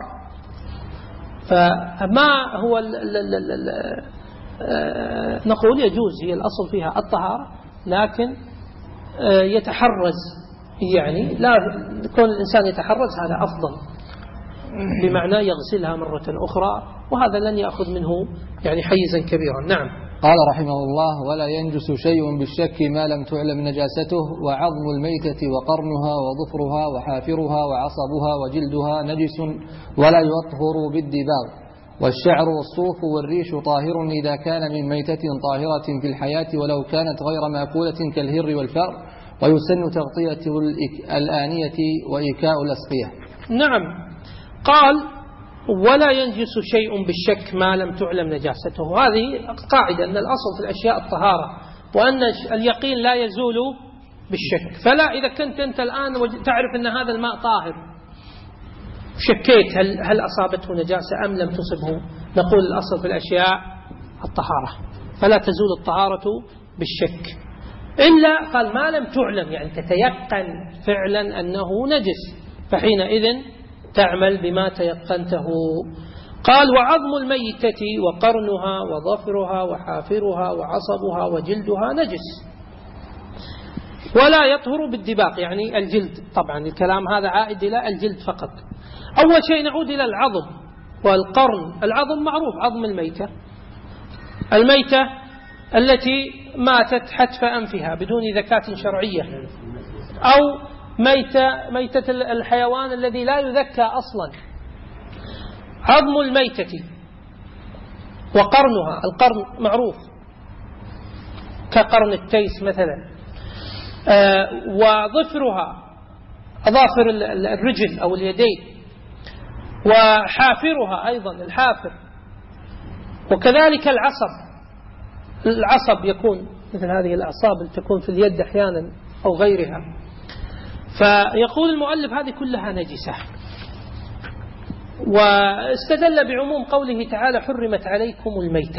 فما هو نقول يجوز، هي الأصل فيها الطهارة، لكن يتحرز، يعني لا يكون الإنسان يتحرز، هذا أفضل، بمعنى يغسلها مرة أخرى، وهذا لن يأخذ منه يعني حيزا كبيرا. نعم. قال رحمه الله: ولا ينجس شيء بالشك ما لم تعلم نجاسته، وعظم الميتة وقرنها وظفرها وحافرها وعصبها وجلدها نجس ولا يطهر بالدباغ، والشعر والصوف والريش طاهر إذا كان من ميتة طاهرة في الحياة ولو كانت غير مأكولة كالهر والفأر، ويسن تغطية الآنية وإيكاء الأسقية. نعم. قال: ولا ينجس شيء بالشك ما لم تعلم نجاسته. هذه قاعدة أن الأصل في الأشياء الطهارة، وأن اليقين لا يزول بالشك. فلا إذا كنت أنت الآن تعرف أن هذا الماء طاهر، شكيت هل أصابته نجاسة أم لم تصبه، نقول الأصل في الأشياء الطهارة، فلا تزول الطهارة بالشك. إلا قال ما لم تعلم، يعني تتيقن فعلا أنه نجس، فحينئذ تعمل بما تيقنته. قال: وعظم الميتة وقرنها وظفرها وحافرها وعصبها وجلدها نجس ولا يطهر بالدباغ، يعني الجلد. طبعا الكلام هذا عائد إلى الجلد فقط. أول شيء نعود إلى العظم والقرن. العظم معروف، عظم الميتة، الميتة التي ماتت حتف أنفها بدون ذكاة شرعية، أو ميتة الحيوان الذي لا يذكى أصلا. عظم الميتة وقرنها، القرن معروف كقرن التيس مثلا، وظفرها أظافر الرجل أو اليدين، وحافرها أيضا الحافر، وكذلك العصب يكون مثل هذه الأعصاب التي تكون في اليد أحيانا أو غيرها. فيقول المؤلف هذه كلها نجسة، واستدل بعموم قوله تعالى: حرمت عليكم الميتة.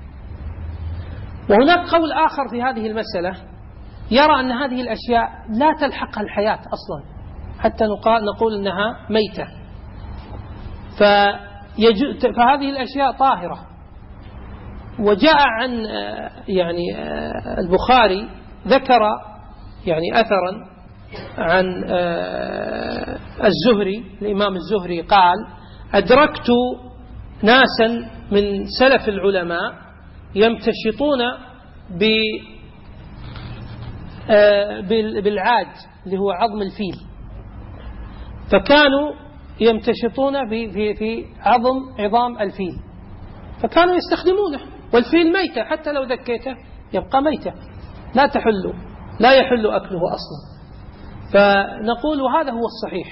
وهناك قول آخر في هذه المسألة يرى أن هذه الأشياء لا تلحقها الحياة أصلا حتى نقول أنها ميتة، فهذه الأشياء طاهرة. وجاء عن يعني البخاري ذكر يعني أثرا عن الزهري، الإمام الزهري قال: أدركت ناسا من سلف العلماء يمتشطون بالعاج اللي هو عظم الفيل، فكانوا يمتشطون في عظام الفيل، فكانوا يستخدمونه، والفيل ميتة حتى لو ذكيته يبقى ميتة، لا يحل أكله أصلا. فنقول هذا هو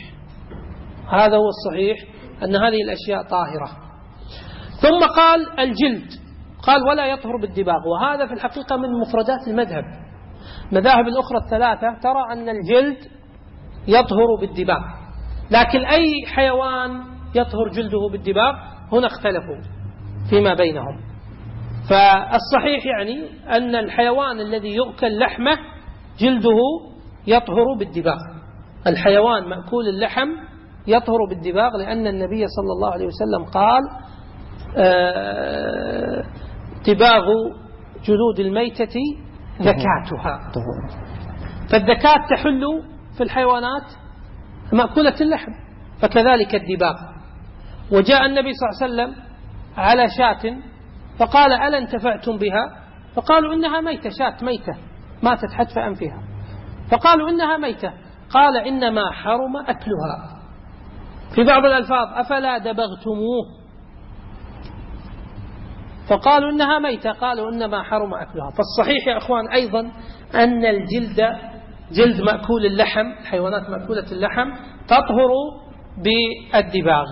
الصحيح أن هذه الأشياء طاهرة. ثم قال: الجلد، قال: ولا يطهر بالدباغ. وهذا في الحقيقة من مفردات المذهب. مذاهب الأخرى الثلاثة ترى أن الجلد يطهر بالدباغ، لكن أي حيوان يطهر جلده بالدباغ، هنا اختلفوا فيما بينهم. فالصحيح يعني أن الحيوان الذي يؤكل لحمه جلده يطهر بالدباغ، الحيوان مأكول اللحم يطهر بالدباغ، لأن النبي صلى الله عليه وسلم قال: دباغ جلود الميتة ذكاتها. فالذكات تحل في الحيوانات مأكولة اللحم، فكذلك الدباغ. وجاء النبي صلى الله عليه وسلم على شاة فقال: ألا انتفعتم بها؟ فقالوا: إنها ميتة، شاة ميتة ماتت حتف أنفها. فقالوا: إنها ميتة. قال: إنما حرم أكلها. في بعض الألفاظ: أفلا دبغتموه؟ فقالوا: إنها ميتة. قالوا: إنما حرم أكلها. فالصحيح يا أخوان أيضا أن الجلد، جلد مأكول اللحم، الحيوانات مأكولة اللحم، تطهر بالدباغ.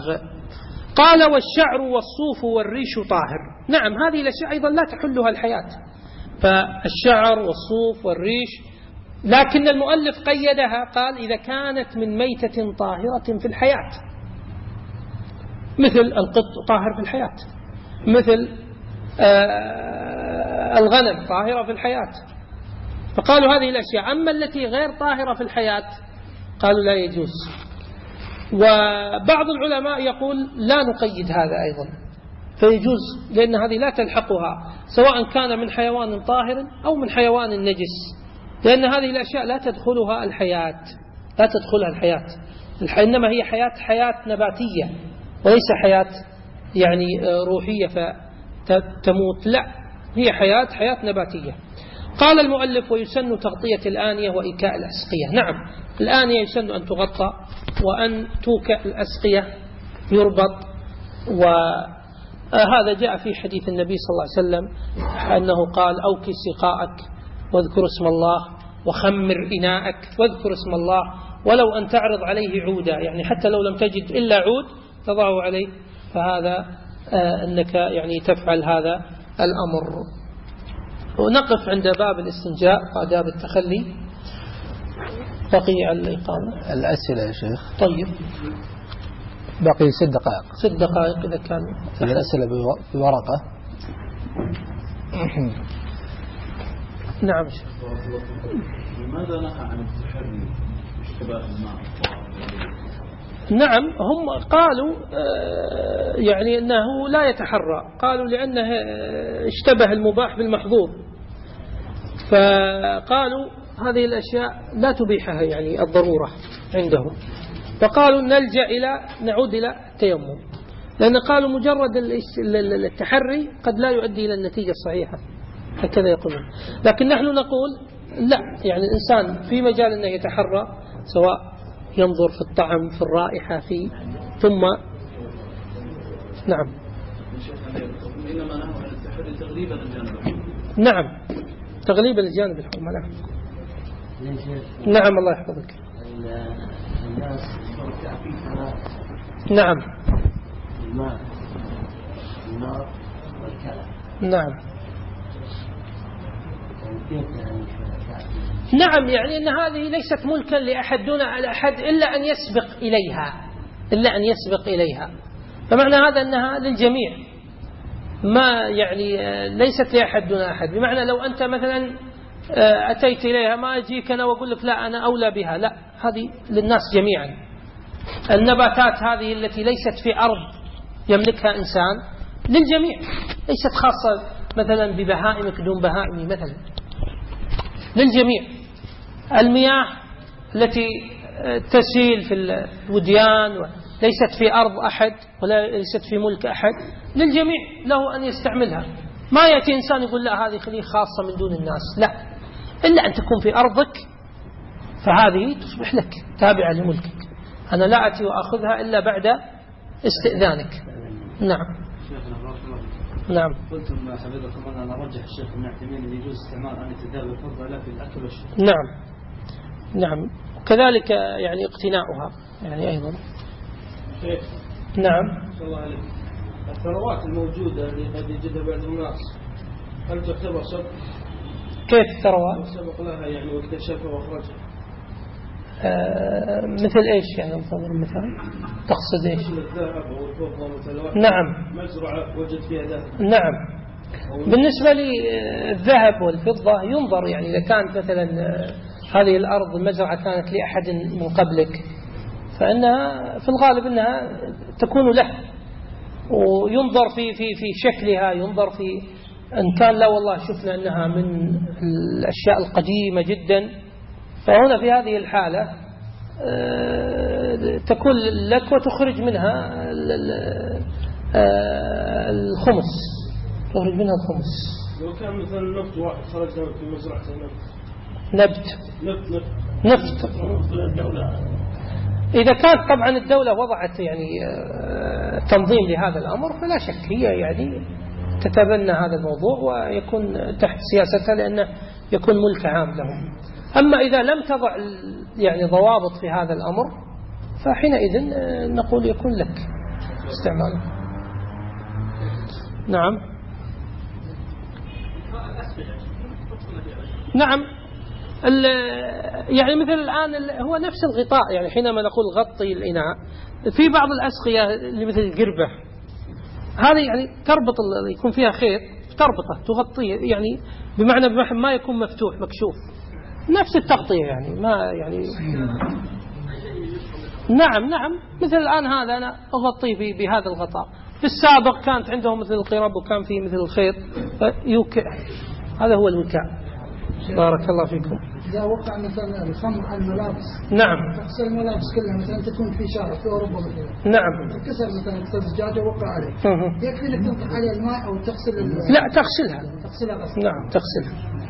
قال: والشعر والصوف والريش طاهر. نعم، هذه الأشياء أيضا لا تحلها الحياة، فالشعر والصوف والريش. لكن المؤلف قيدها، قال إذا كانت من ميتة طاهرة في الحياة، مثل القط طاهر في الحياة، مثل الغنم طاهرة في الحياة. فقالوا هذه الأشياء. أما التي غير طاهرة في الحياة قالوا لا يجوز. وبعض العلماء يقول لا نقيد هذا أيضا، فيجوز، لأن هذه لا تلحقها سواء كان من حيوان طاهر أو من حيوان نجس، لأن هذه الأشياء لا تدخلها الحياة، لا تدخلها الحياة. إنما هي حياة نباتية، وليس حياة يعني روحية فتموت، لا، هي حياة نباتية. قال المؤلف ويسن تغطية الآنية وإيكاء الأسقية. نعم، الآنية يسن أن تغطى وأن توكأ الأسقية يربط. وهذا جاء في حديث النبي صلى الله عليه وسلم أنه قال أوكي سقاءك واذكر اسم الله، وخمر إناءك واذكر اسم الله، ولو أن تعرض عليه عودا، يعني حتى لو لم تجد إلا عود تضعه عليه، فهذا أنك يعني تفعل هذا الأمر. ونقف عند باب الاستنجاء وآداب التخلي. بقي الإقامة الأسئلة يا شيخ. طيب بقي 6 دقائق. 6 دقائق إذا كان الأسئلة بورقة. نعم. لماذا نهى عن التحري اشتباه الماء؟ نعم، هم قالوا يعني أنه لا يتحرى، قالوا لأنه اشتبه المباح بالمحظور، فقالوا هذه الأشياء لا تبيحها يعني الضرورة عندهم، فقالوا نعود إلى التيمم، لأن قالوا مجرد التحري قد لا يؤدي إلى النتيجة الصحيحة، هكذا يقولون. لكن نحن نقول لا، يعني الإنسان في مجال أنه يتحرى، سواء ينظر في الطعم، في الرائحة، ثم نعم. إنما نهى عن التحري تغليبا الجانب الحرمة. نعم، تغليبا الجانب الحرمة. نعم الله يحفظك. الناس تعقيدها. نعم. الماء، النار والكلام. نعم. نعم، يعني أن هذه ليست ملكا لأحد دون أحد إلا أن يسبق إليها، فمعنى هذا أنها للجميع، ما يعني ليست لأحد دون أحد. بمعنى لو أنت مثلا أتيت إليها، ما أجيك أنا وأقول لك لا أنا أولى بها، لا، هذه للناس جميعا. النباتات هذه التي ليست في أرض يملكها إنسان للجميع، ليست خاصة مثلا ببهائمك دون بهائمي، مثلا للجميع. المياه التي تسيل في الوديان وليست في أرض أحد ولا ليست في ملك أحد، للجميع له أن يستعملها. ما يأتي إنسان يقول لا هذه خليه خاصة من دون الناس، لا، إلا أن تكون في أرضك فهذه تصبح لك تابعة لملكك. أنا لا أتي وأخذها إلا بعد استئذانك. نعم. نعم. قلتم حفظكم أنا أرجح الشيخ ابن عثيمين أن يجوز استعمال آنية الذهب والفضة لا في الأكل والشرب. نعم، كذلك يعني اقتناؤها يعني أيضا. نعم. الله عليك. الثروات الموجودة اللي قد يجدها بعض الناس هل تعتبر سبق؟ كيف الثروات؟ سبق لها يعني واكتشفها واخرجها. مثل ايش يعني مثلا تقصد ايش؟ مثل الذهب والفضة مثلا. نعم. مزرعة وجد فيها ذهب. نعم. بالنسبة للذهب والفضة ينظر، يعني إذا كانت مثلا هذه الأرض المزرعة كانت لأحد من قبلك، فإنها في الغالب أنها تكون له، وينظر في شكلها، ينظر في أن كان لا والله شفنا أنها من الأشياء القديمة جدا، فهنا في هذه الحالة تكون لك وتخرج منها الخمس، تخرج منها الخمس. لو كان مثلا نفط واحد خرج في مزرعة نفط إذا كانت طبعا الدولة وضعت يعني تنظيم لهذا الأمر، فلا شك هي يعني تتبنى هذا الموضوع ويكون تحت سياستها، لأنه يكون ملك عام لهم. أما إذا لم تضع يعني ضوابط في هذا الأمر، فحينئذ نقول يكون لك استعماله. نعم. نعم. يعني مثل الآن هو نفس الغطاء، يعني حينما نقول غطي الإناء في بعض الأسقية اللي مثل القربة هذه يعني تربط يكون فيها خيط تربطه تغطيه، يعني بمعنى ما يكون مفتوح مكشوف، نفس التغطية يعني ما يعني. نعم مثل الآن هذا أنا أغطيه بهذا الغطاء. في السابق كانت عندهم مثل القرب وكان فيه مثل الخيط يوكع، هذا هو الوكاء. بارك الله فيكم. إذا وقع مثلا الخمر على الملابس، نعم، تغسل الملابس كلها مثلا تكون في شارع في أوروبا مثلا، نعم، كسر مثلا زجاجة وقع عليه، يكفي إنك تنطح عليه الماء أو تغسل لا تغسلها. غسل. نعم تغسلها.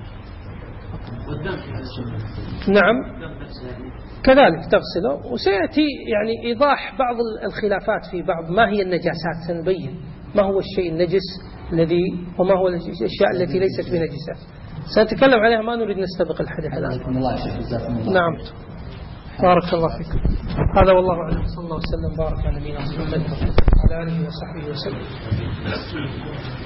نعم كذلك تغسله. وسيأتي يعني إيضاح بعض الخلافات في بعض ما هي النجاسات، سنبين ما هو الشيء النجس الذي وما هو الأشياء التي ليست بنجسة، سنتكلم عليها، ما نريد نستبق الحديث الآن. نعم بارك الله فيكم. هذا والله أعلم. صلى الله وسلم بارك على نبينا محمد وعلى آله وصحبه وسلم.